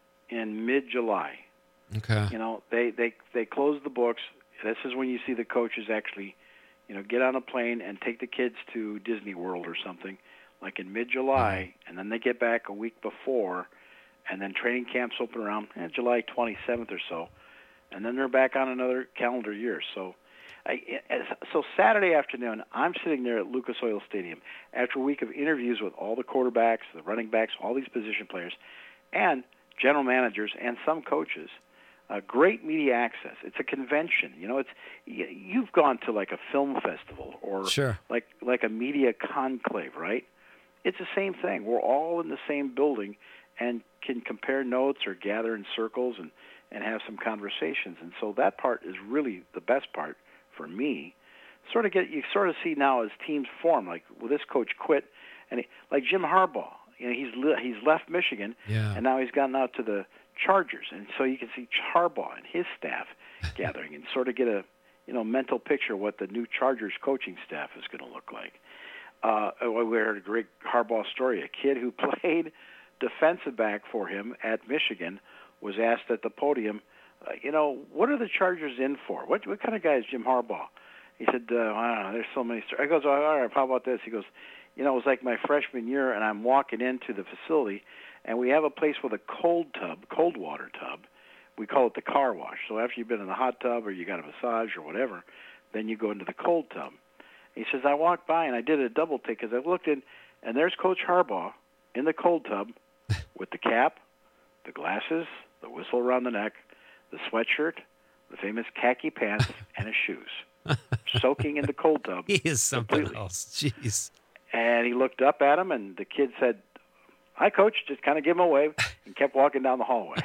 in mid-July. Okay. You know, they, they, they close the books. This is when you see the coaches actually, you know, get on a plane and take the kids to Disney World or something, like in mid-July, mm-hmm. and then they get back a week before, and then training camps open around eh, July twenty-seventh or so, and then they're back on another calendar year. So, I, so Saturday afternoon, I'm sitting there at Lucas Oil Stadium after a week of interviews with all the quarterbacks, the running backs, all these position players, and general managers and some coaches. Uh, great media access. It's a convention. You know, it's you've gone to like a film festival or sure. like like a media conclave, right? It's the same thing. We're all in the same building and can compare notes or gather in circles and, and have some conversations. And so that part is really the best part for me. Sort of get you sort of see now as teams form. Like, well, this coach quit, and he, like Jim Harbaugh. You know, he's le- he's left Michigan, yeah. and now he's gotten out to the Chargers, and so you can see Harbaugh and his staff gathering, and sort of get a you know mental picture of what the new Chargers coaching staff is going to look like. Uh, we heard a great Harbaugh story. A kid who played defensive back for him at Michigan was asked at the podium, uh, you know, what are the Chargers in for? What what kind of guy is Jim Harbaugh? He said, uh, I don't know. There's so many. St-. I goes, all right. How about this? He goes, you know, it was like my freshman year, and I'm walking into the facility, and we have a place with a cold tub, cold water tub. We call it the car wash. So after you've been in the hot tub or you got a massage or whatever, then you go into the cold tub. He says, I walked by, and I did a double take because I looked in, and there's Coach Harbaugh in the cold tub with the cap, the glasses, the whistle around the neck, the sweatshirt, the famous khaki pants, and his shoes, soaking in the cold tub. He is something completely. else. Jeez. And he looked up at him, and the kid said, hi, Coach, just kind of give him a wave, and kept walking down the hallway.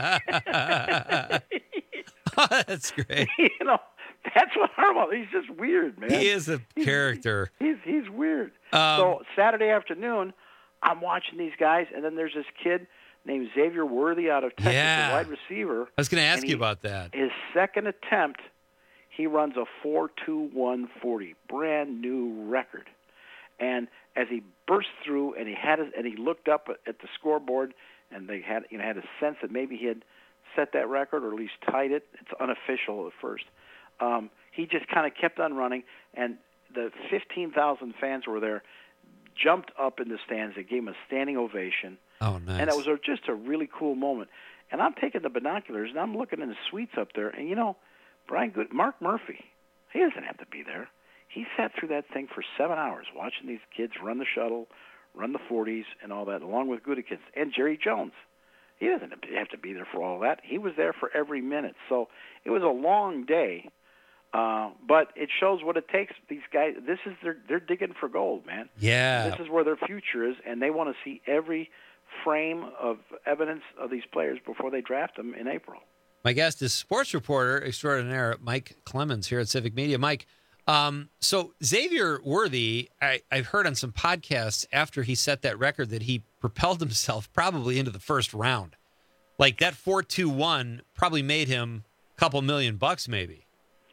That's great. You know, that's what Harbaugh, he's just weird, man. He is a he's, character. He's he's weird. Um, so Saturday afternoon, I'm watching these guys, and then there's this kid named Xavier Worthy out of Texas, Yeah. a wide receiver. I was going to ask and you he- about that. His second attempt, he runs a four two one forty, brand new record. And as he burst through, and he had, his, and he looked up at the scoreboard, and they had, you know, had a sense that maybe he had set that record, or at least tied it. It's unofficial at first. Um, he just kind of kept on running, and the fifteen thousand fans were there, jumped up in the stands. They gave him a standing ovation. Oh, nice. And it was a, just a really cool moment. And I'm taking the binoculars, and I'm looking in the suites up there, and, you know, Brian Good, Mark Murphy, he doesn't have to be there. He sat through that thing for seven hours watching these kids run the shuttle, run the forties, and all that, along with Gutekunst and Jerry Jones. He doesn't have to be there for all that. He was there for every minute. So it was a long day, uh, but it shows what it takes. These guys, this is their, they're digging for gold, man. Yeah. This is where their future is, and they want to see every frame of evidence of these players before they draft them in April. My guest is sports reporter extraordinaire Mike Clemens here at Civic Media. Mike, um, so Xavier Worthy, I, I've heard on some podcasts after he set that record that he propelled himself probably into the first round. Like that four two one probably made him a couple million bucks, maybe.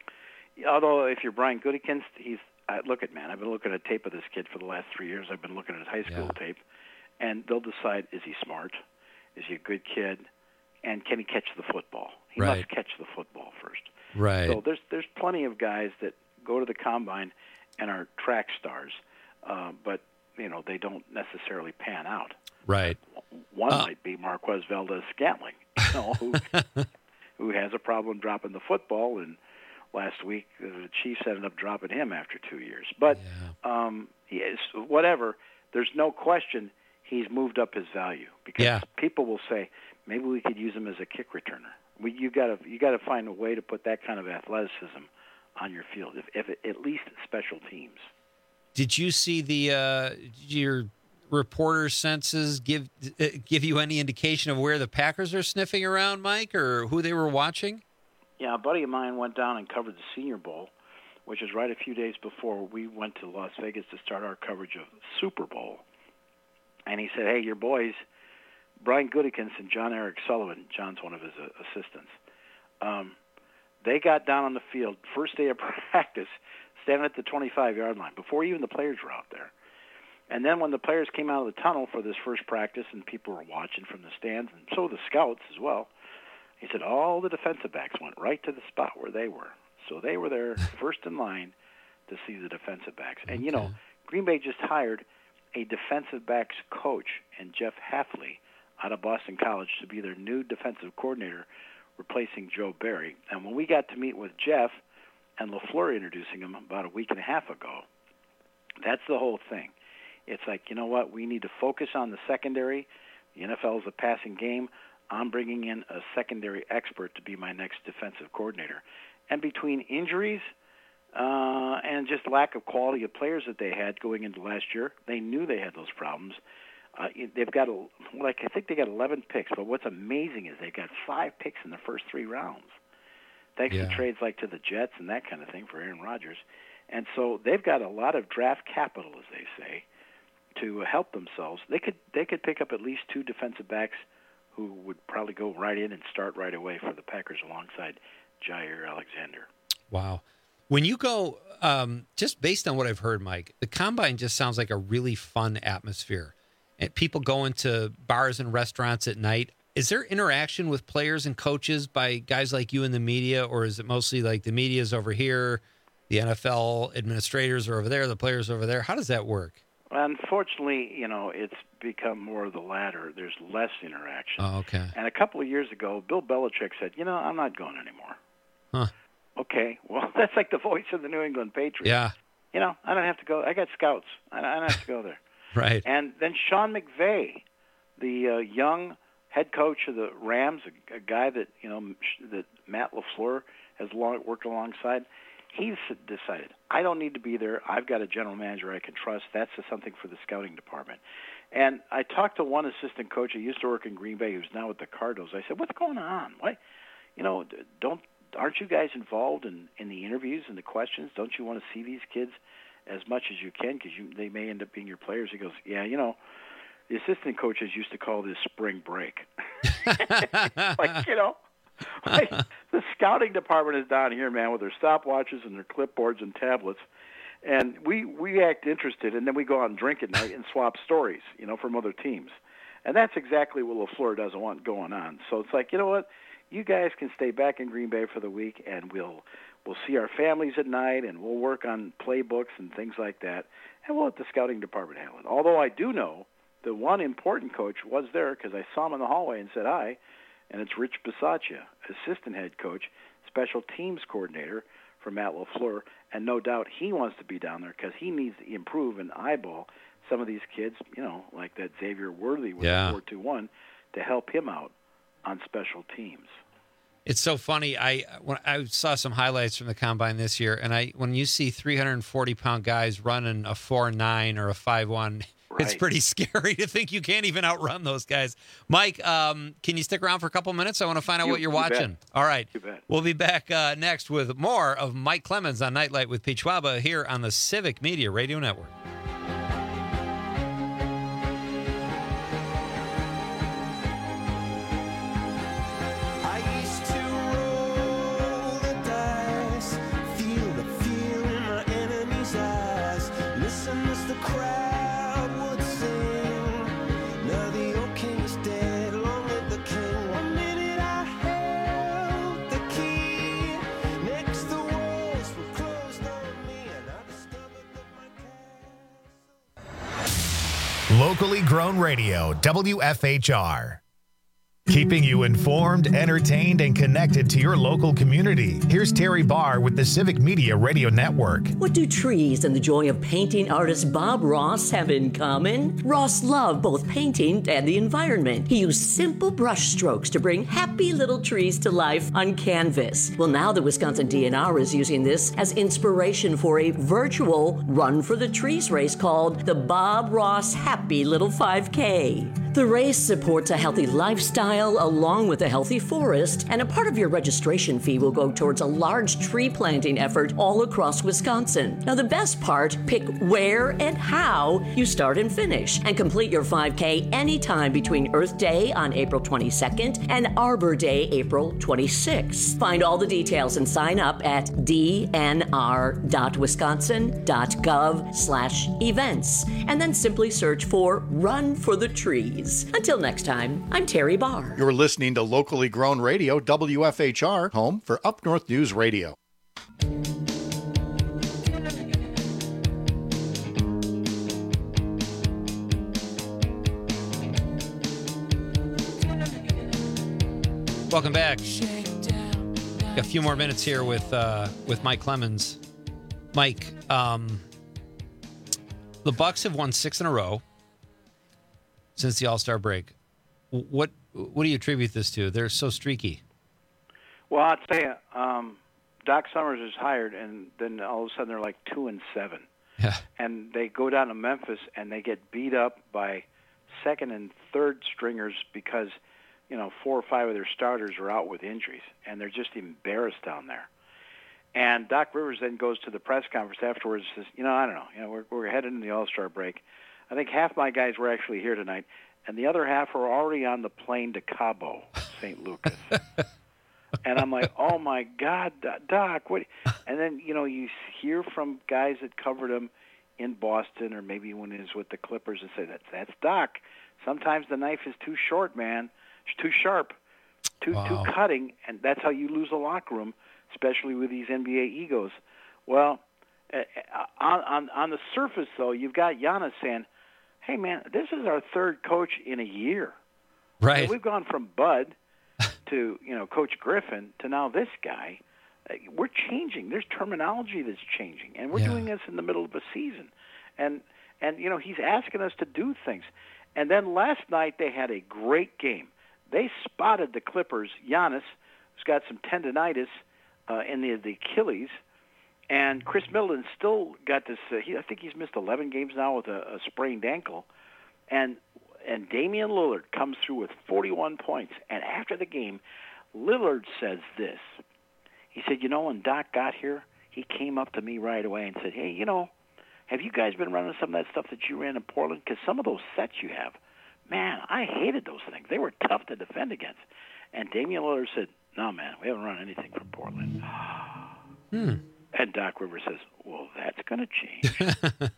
Although if you're Brian Gutekunst, he's uh, look at man. I've been looking at tape of this kid for the last three years. I've been looking at his high school Yeah. tape, and they'll decide: is he smart? Is he a good kid? And can he catch the football? He Right. must catch the football first. Right. So there's there's plenty of guys that go to the combine and are track stars, uh, but you know they don't necessarily pan out. Right. One Uh, might be Marquez Valdez-Scantling, you know, who who has a problem dropping the football, and last week the Chiefs ended up dropping him after two years. But um, yes, whatever. There's no question he's moved up his value because Yeah. people will say maybe we could use him as a kick returner. We, you got to you got to find a way to put that kind of athleticism on your field, if, if it, at least special teams. Did you see the uh, your reporter senses give uh, give you any indication of where the Packers are sniffing around, Mike, or who they were watching? Yeah, a buddy of mine went down and covered the Senior Bowl, which is right a few days before we went to Las Vegas to start our coverage of Super Bowl. And he said, hey, your boys, Brian Gutekunst and John Eric Sullivan, John's one of his uh, assistants, um, they got down on the field first day of practice, standing at the twenty-five-yard line, before even the players were out there. And then when the players came out of the tunnel for this first practice and people were watching from the stands, and so the scouts as well, he said all the defensive backs went right to the spot where they were. So they were there first in line to see the defensive backs. And, you know, Green Bay just hired a defensive backs coach in Jeff Hafley out of Boston College to be their new defensive coordinator, replacing Joe Barry. And when we got to meet with Jeff and LaFleur introducing him about a week and a half ago, that's the whole thing. It's like, you know what, we need to focus on the secondary. The N F L is a passing game. I'm bringing in a secondary expert to be my next defensive coordinator. And between injuries uh, and just lack of quality of players that they had going into last year, they knew they had those problems. Uh, they've got, a, like, I think they got eleven picks, but what's amazing is they've got five picks in the first three rounds, thanks Yeah. to trades like to the Jets and that kind of thing for Aaron Rodgers. And so they've got a lot of draft capital, as they say, to help themselves. They could they could pick up at least two defensive backs who would probably go right in and start right away for the Packers alongside Jair Alexander. Wow. When you go, um, just based on what I've heard, Mike, the Combine just sounds like a really fun atmosphere. And people go into bars and restaurants at night. Is there interaction with players and coaches by guys like you in the media, or is it mostly like the media's over here, the N F L administrators are over there, the players are over there? How does that work? Unfortunately, you know, it's become more of the latter. There's less interaction. Oh, okay. And a couple of years ago, Bill Belichick said, you know, I'm not going anymore. Huh. Okay, well, that's like the voice of the New England Patriots. Yeah. You know, I don't have to go. I got scouts. I I don't have to go there. Right. And then Sean McVay, the uh, young head coach of the Rams, a, a guy that, you know, that Matt LaFleur has long, worked alongside, he's decided, I don't need to be there. I've got a general manager I can trust. That's something for the scouting department. And I talked to one assistant coach who used to work in Green Bay, who's now with the Cardinals. I said, what's going on? Why, you know, don't aren't you guys involved in, in the interviews and the questions? Don't you want to see these kids as much as you can because you, they may end up being your players? He goes, yeah, you know, the assistant coaches used to call this spring break. Like, you know, like, the scouting department is down here, man, with their stopwatches and their clipboards and tablets. And we, we act interested, and then we go out and drink at night and swap stories, you know, from other teams. And that's exactly what LaFleur doesn't want going on. So it's like, you know what? You guys can stay back in Green Bay for the week, and we'll we'll see our families at night, and we'll work on playbooks and things like that, and we'll let the scouting department handle it. Although I do know the one important coach was there because I saw him in the hallway and said hi, and it's Rich Bisaccia, assistant head coach, special teams coordinator for Matt LaFleur, and no doubt he wants to be down there because he needs to improve and eyeball some of these kids, you know, like that Xavier Worthy with Yeah. the four two one, to help him out on special teams. It's so funny. I when I saw some highlights from the Combine this year, and I when you see three hundred forty pound guys running a four nine or a five one, it's Right. pretty scary to think you can't even outrun those guys. Mike, um, can you stick around for a couple minutes? I want to find out You- what you're you bet. watching. All right. You bet. We'll be back uh, next with more of Mike Clemens on Nightlight with Pete Schwaba here on the Civic Media Radio Network. Locally grown radio, W F H R. Keeping you informed, entertained, and connected to your local community. Here's Terry Barr with the Civic Media Radio Network. What do trees and the joy of painting artist Bob Ross have in common? Ross loved both painting and the environment. He used simple brush strokes to bring happy little trees to life on canvas. Well, now the Wisconsin D N R is using this as inspiration for a virtual Run for the Trees race called the Bob Ross Happy Little five K. The race supports a healthy lifestyle along with a healthy forest, and a part of your registration fee will go towards a large tree planting effort all across Wisconsin. Now, the best part, pick where and how you start and finish, and complete your five K anytime between Earth Day on April twenty-second and Arbor Day, April twenty-sixth. Find all the details and sign up at d n r dot wisconsin dot gov slash events, and then simply search for Run for the Trees. Until next time, I'm Terry Barr. You're listening to locally grown radio, W F H R, home for Up North News Radio. Welcome back. A few more minutes here with uh, with Mike Clemens. Mike, um, the Bucks have won six in a row since the All-Star break. What what do you attribute this to? They're so streaky. Well, I'll tell you, um, Doc Summers is hired, and then all of a sudden they're like two and seven. Yeah. And they go down to Memphis, and they get beat up by second and third stringers because, you know, four or five of their starters are out with injuries, and they're just embarrassed down there. And Doc Rivers then goes to the press conference afterwards and says, you know, I don't know, you know, we're, we're headed into the All-Star break. I think half my guys were actually here tonight, and the other half are already on the plane to Cabo, Saint Lucas. And I'm like, oh, my God, Doc. What? And then, you know, you hear from guys that covered him in Boston or maybe when he was with the Clippers and say, that's, that's Doc. Sometimes the knife is too short, man. It's too sharp, too Wow. too cutting, and that's how you lose a locker room, especially with these N B A egos. Well, uh, on, on, on the surface, though, you've got Giannis saying, hey, man, this is our third coach in a year. Right. So we've gone from Bud to, you know, Coach Griffin to now this guy. Uh, We're changing. There's terminology that's changing, and we're Yeah. doing this in the middle of a season. And, and you know, he's asking us to do things. And then last night they had a great game. They spotted the Clippers. Giannis, who's got some tendonitis uh, in the, the Achilles, and Chris Middleton still got this. Uh, he, I think he's missed eleven games now with a, a sprained ankle. And and Damian Lillard comes through with forty-one points. And after the game, Lillard says this. He said, you know, when Doc got here, he came up to me right away and said, hey, you know, have you guys been running some of that stuff that you ran in Portland? Because some of those sets you have, man, I hated those things. They were tough to defend against. And Damian Lillard said, no, man, we haven't run anything from Portland. Hmm. And Doc Rivers says, well, that's going to change.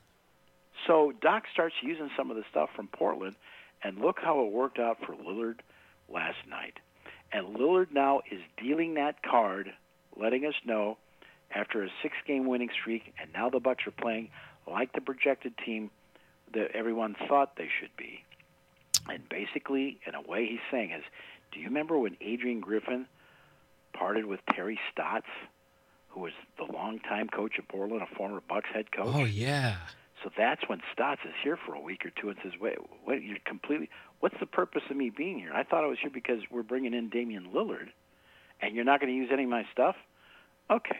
So Doc starts using some of the stuff from Portland, and look how it worked out for Lillard last night. And Lillard now is dealing that card, letting us know after a six-game winning streak, and now the Bucks are playing like the projected team that everyone thought they should be. And basically, in a way, he's saying is, do you remember when Adrian Griffin parted with Terry Stotts, who was the longtime coach of Portland, a former Bucks head coach? Oh, yeah. So that's when Stotts is here for a week or two and says, wait, wait, you're completely, what's the purpose of me being here? I thought I was here because we're bringing in Damian Lillard, and you're not going to use any of my stuff? Okay.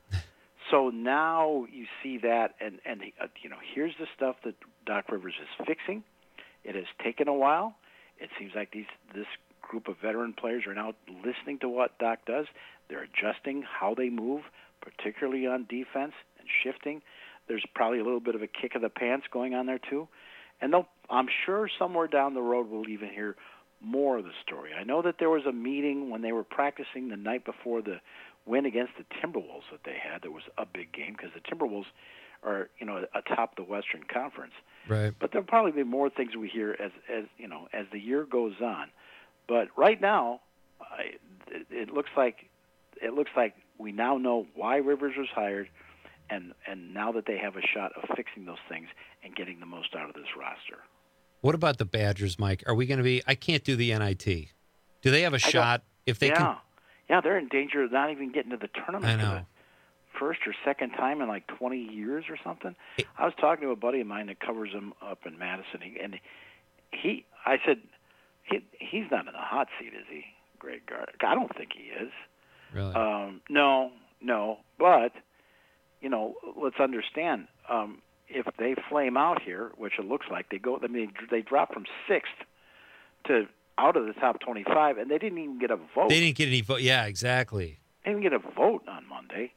So now you see that, and, and uh, you know, here's the stuff that Doc Rivers is fixing. It has taken a while. It seems like these this group of veteran players are now listening to what Doc does. They're adjusting how they move, particularly on defense and shifting. There's probably a little bit of a kick of the pants going on there too. And they'll, I'm sure somewhere down the road we'll even hear more of the story. I know that there was a meeting when they were practicing the night before the win against the Timberwolves that they had. There was a big game because the Timberwolves are, you know, atop the Western Conference. Right. But there'll probably be more things we hear as, as you know, as the year goes on. But right now, I, it, it looks like it looks like we now know why Rivers was hired, and and now that they have a shot of fixing those things and getting the most out of this roster. What about the Badgers, Mike? Are we going to be? I can't do the N I T. Do they have a I shot if they yeah. can? Yeah, they're in danger of not even getting to the tournament. I for know. the first or second time in like twenty years or something. I was talking to a buddy of mine that covers them up in Madison, he, and he, I said, he, he's not in the hot seat, is he, Greg Gard? I don't think he is. Really? Um, no, no. But you know, let's understand. Um, if they flame out here, which it looks like, they go. I mean, they drop from sixth to out of the top twenty-five, and they didn't even get a vote. They didn't get any vote. Yeah, exactly. They didn't get a vote on Monday.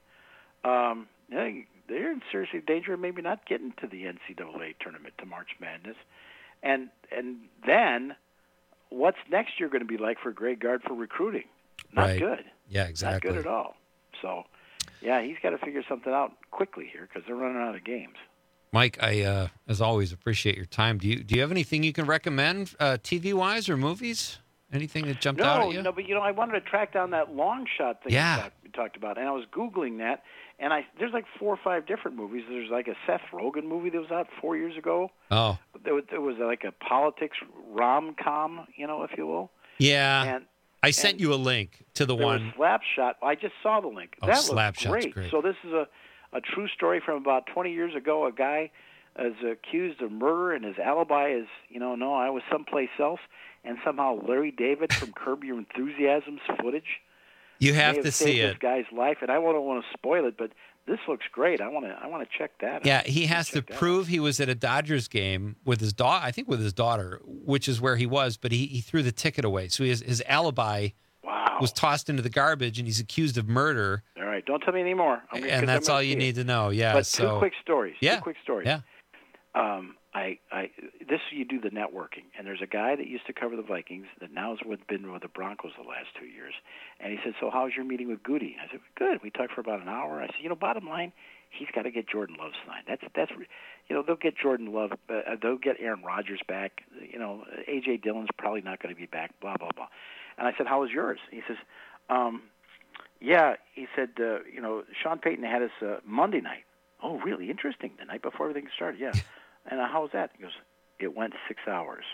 Um, they- they're in serious danger of maybe not getting to the N C double A tournament, to March Madness. And and then, what's next year going to be like for Greg Gard for recruiting? Not Right. good. Yeah, exactly. Not good at all. So, yeah, he's got to figure something out quickly here because they're running out of games. Mike, I uh, as always appreciate your time. Do you do you have anything you can recommend uh, T V wise or movies? Anything that jumped no, out at you? No, but you know, I wanted to track down that long shot thing Yeah. we, talk, we talked about, and I was Googling that, and I there's like four or five different movies. There's like a Seth Rogen movie that was out four years ago. Oh, There was, there was like a politics rom-com, you know, if you will. yeah. And I sent you a link to the there one. was Slapshot. I just saw the link. Oh, that Slapshot's looks great. great. So this is a, a true story from about twenty years ago. A guy is accused of murder, and his alibi is, you know, no, I was someplace else. And somehow Larry David from Curb Your Enthusiasm's footage. You have may to saved see this it. guy's life, and I don't want to spoil it, but this looks great. I want to. I want to check that out. Yeah, he has to prove he was at a Dodgers game with his daughter. I think with his daughter, which is where he was. But he, he threw the ticket away, so his his alibi wow. was tossed into the garbage, and he's accused of murder. All right, don't tell me anymore. I'm gonna, And 'cause that's I'm all gonna you see need it. to know. Yeah. But so two quick stories. Yeah. Two quick stories. Yeah. Um, I, I, this you do the networking, and there's a guy that used to cover the Vikings that now has with- been with the Broncos the last two years, and he said, "So how's your meeting with Goody?" I said, "Good." We talked for about an hour. I said, "You know, bottom line, he's got to get Jordan Love signed. That's that's, you know, they'll get Jordan Love, uh, they'll get Aaron Rodgers back. You know, A J Dillon's probably not going to be back. Blah blah blah." And I said, "How was yours?" He says, um, "Yeah." He said, uh, "You know, Sean Payton had us uh, Monday night." Oh, really interesting. The night before everything started, yeah. And uh, how was that? He goes, it went six hours.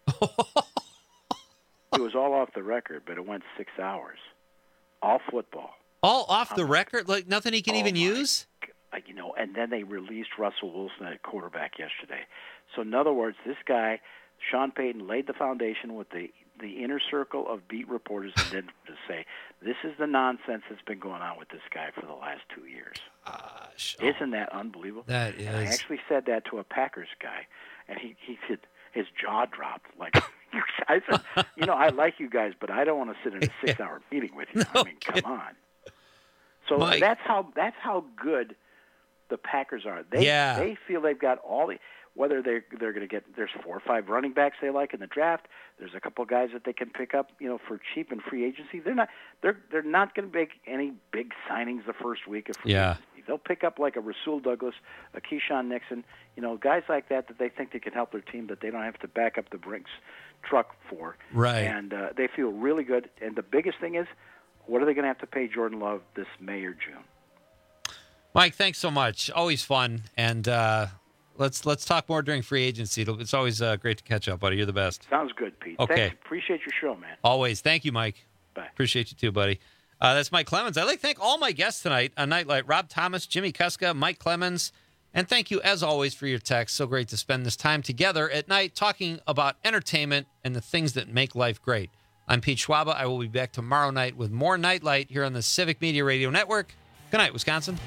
It was all off the record, but it went six hours. All football. All off the record, like nothing he can Oh, even my use. Uh, You know, and then they released Russell Wilson at quarterback yesterday. So in other words, this guy, Sean Payton, laid the foundation with the the inner circle of beat reporters and then to say, this is the nonsense that's been going on with this guy for the last two years. Isn't that unbelievable? That And I is. actually said that to a Packers guy, and he, he said his jaw dropped. Like, I said, you know, I like you guys, but I don't want to sit in a six-hour meeting with you. I mean, come on. So Mike. that's how that's how good the Packers are. They Yeah. they feel they've got all the whether they're they're going to get there's four or five running backs they like in the draft. There's a couple of guys that they can pick up, you know, for cheap in free agency. They're not they're they're not going to make any big signings the first week of free Yeah. agency. They'll pick up like a Rasul Douglas, a Keyshawn Nixon, you know, guys like that that they think they can help their team that they don't have to back up the Brinks truck for. Right. And uh, they feel really good. And the biggest thing is, what are they going to have to pay Jordan Love this May or June? Mike, thanks so much. Always fun, and uh, let's let's talk more during free agency. It'll, it's always uh, great to catch up, buddy. You're the best. Sounds good, Pete. Okay. Thanks. Appreciate your show, man. Always. Thank you, Mike. Bye. Appreciate you too, buddy. Uh, that's Mike Clemens. I'd like to thank all my guests tonight on Nightlight. Rob Thomas, Jimmy Kuska, Mike Clemens. And thank you, as always, for your text. So great to spend this time together at night talking about entertainment and the things that make life great. I'm Pete Schwaba. I will be back tomorrow night with more Nightlight here on the Civic Media Radio Network. Good night, Wisconsin.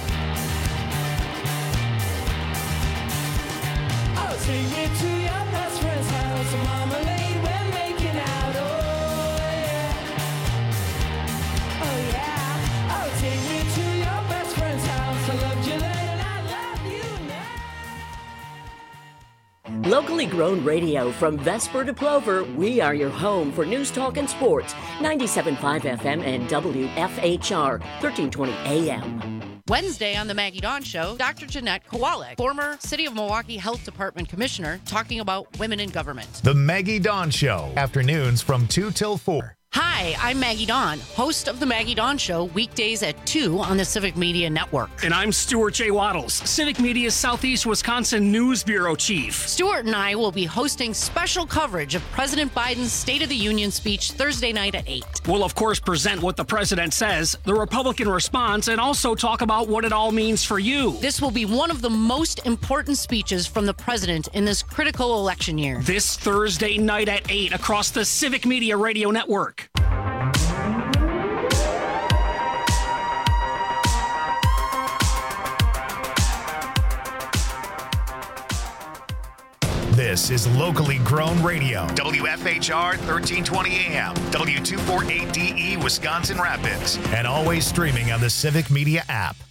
I'll take you to your best friend's house. Marmalade, we're making out. Oh, yeah. Oh, yeah. I'll take you to your best friend's house. I loved you then and I love you now. Locally grown radio from Vesper to Plover, we are your home for news, talk, and sports. ninety-seven point five F M and W F H R, thirteen twenty A M. Wednesday on the Maggie Dawn Show, Doctor Jeanette Kowalik, former City of Milwaukee Health Department Commissioner, talking about women in government. The Maggie Dawn Show, afternoons from two till four. Hi, Hi, I'm Maggie Dawn, host of The Maggie Dawn Show, weekdays at two on the Civic Media Network. And I'm Stuart J. Waddles, Civic Media's Southeast Wisconsin News Bureau Chief. Stuart and I will be hosting special coverage of President Biden's State of the Union speech Thursday night at eight. We'll, of course, present what the president says, the Republican response, and also talk about what it all means for you. This will be one of the most important speeches from the president in this critical election year. This Thursday night at eight across the Civic Media Radio Network. This is locally grown radio. W F H R thirteen twenty A M, W two forty-eight D E Wisconsin Rapids, and always streaming on the Civic Media app.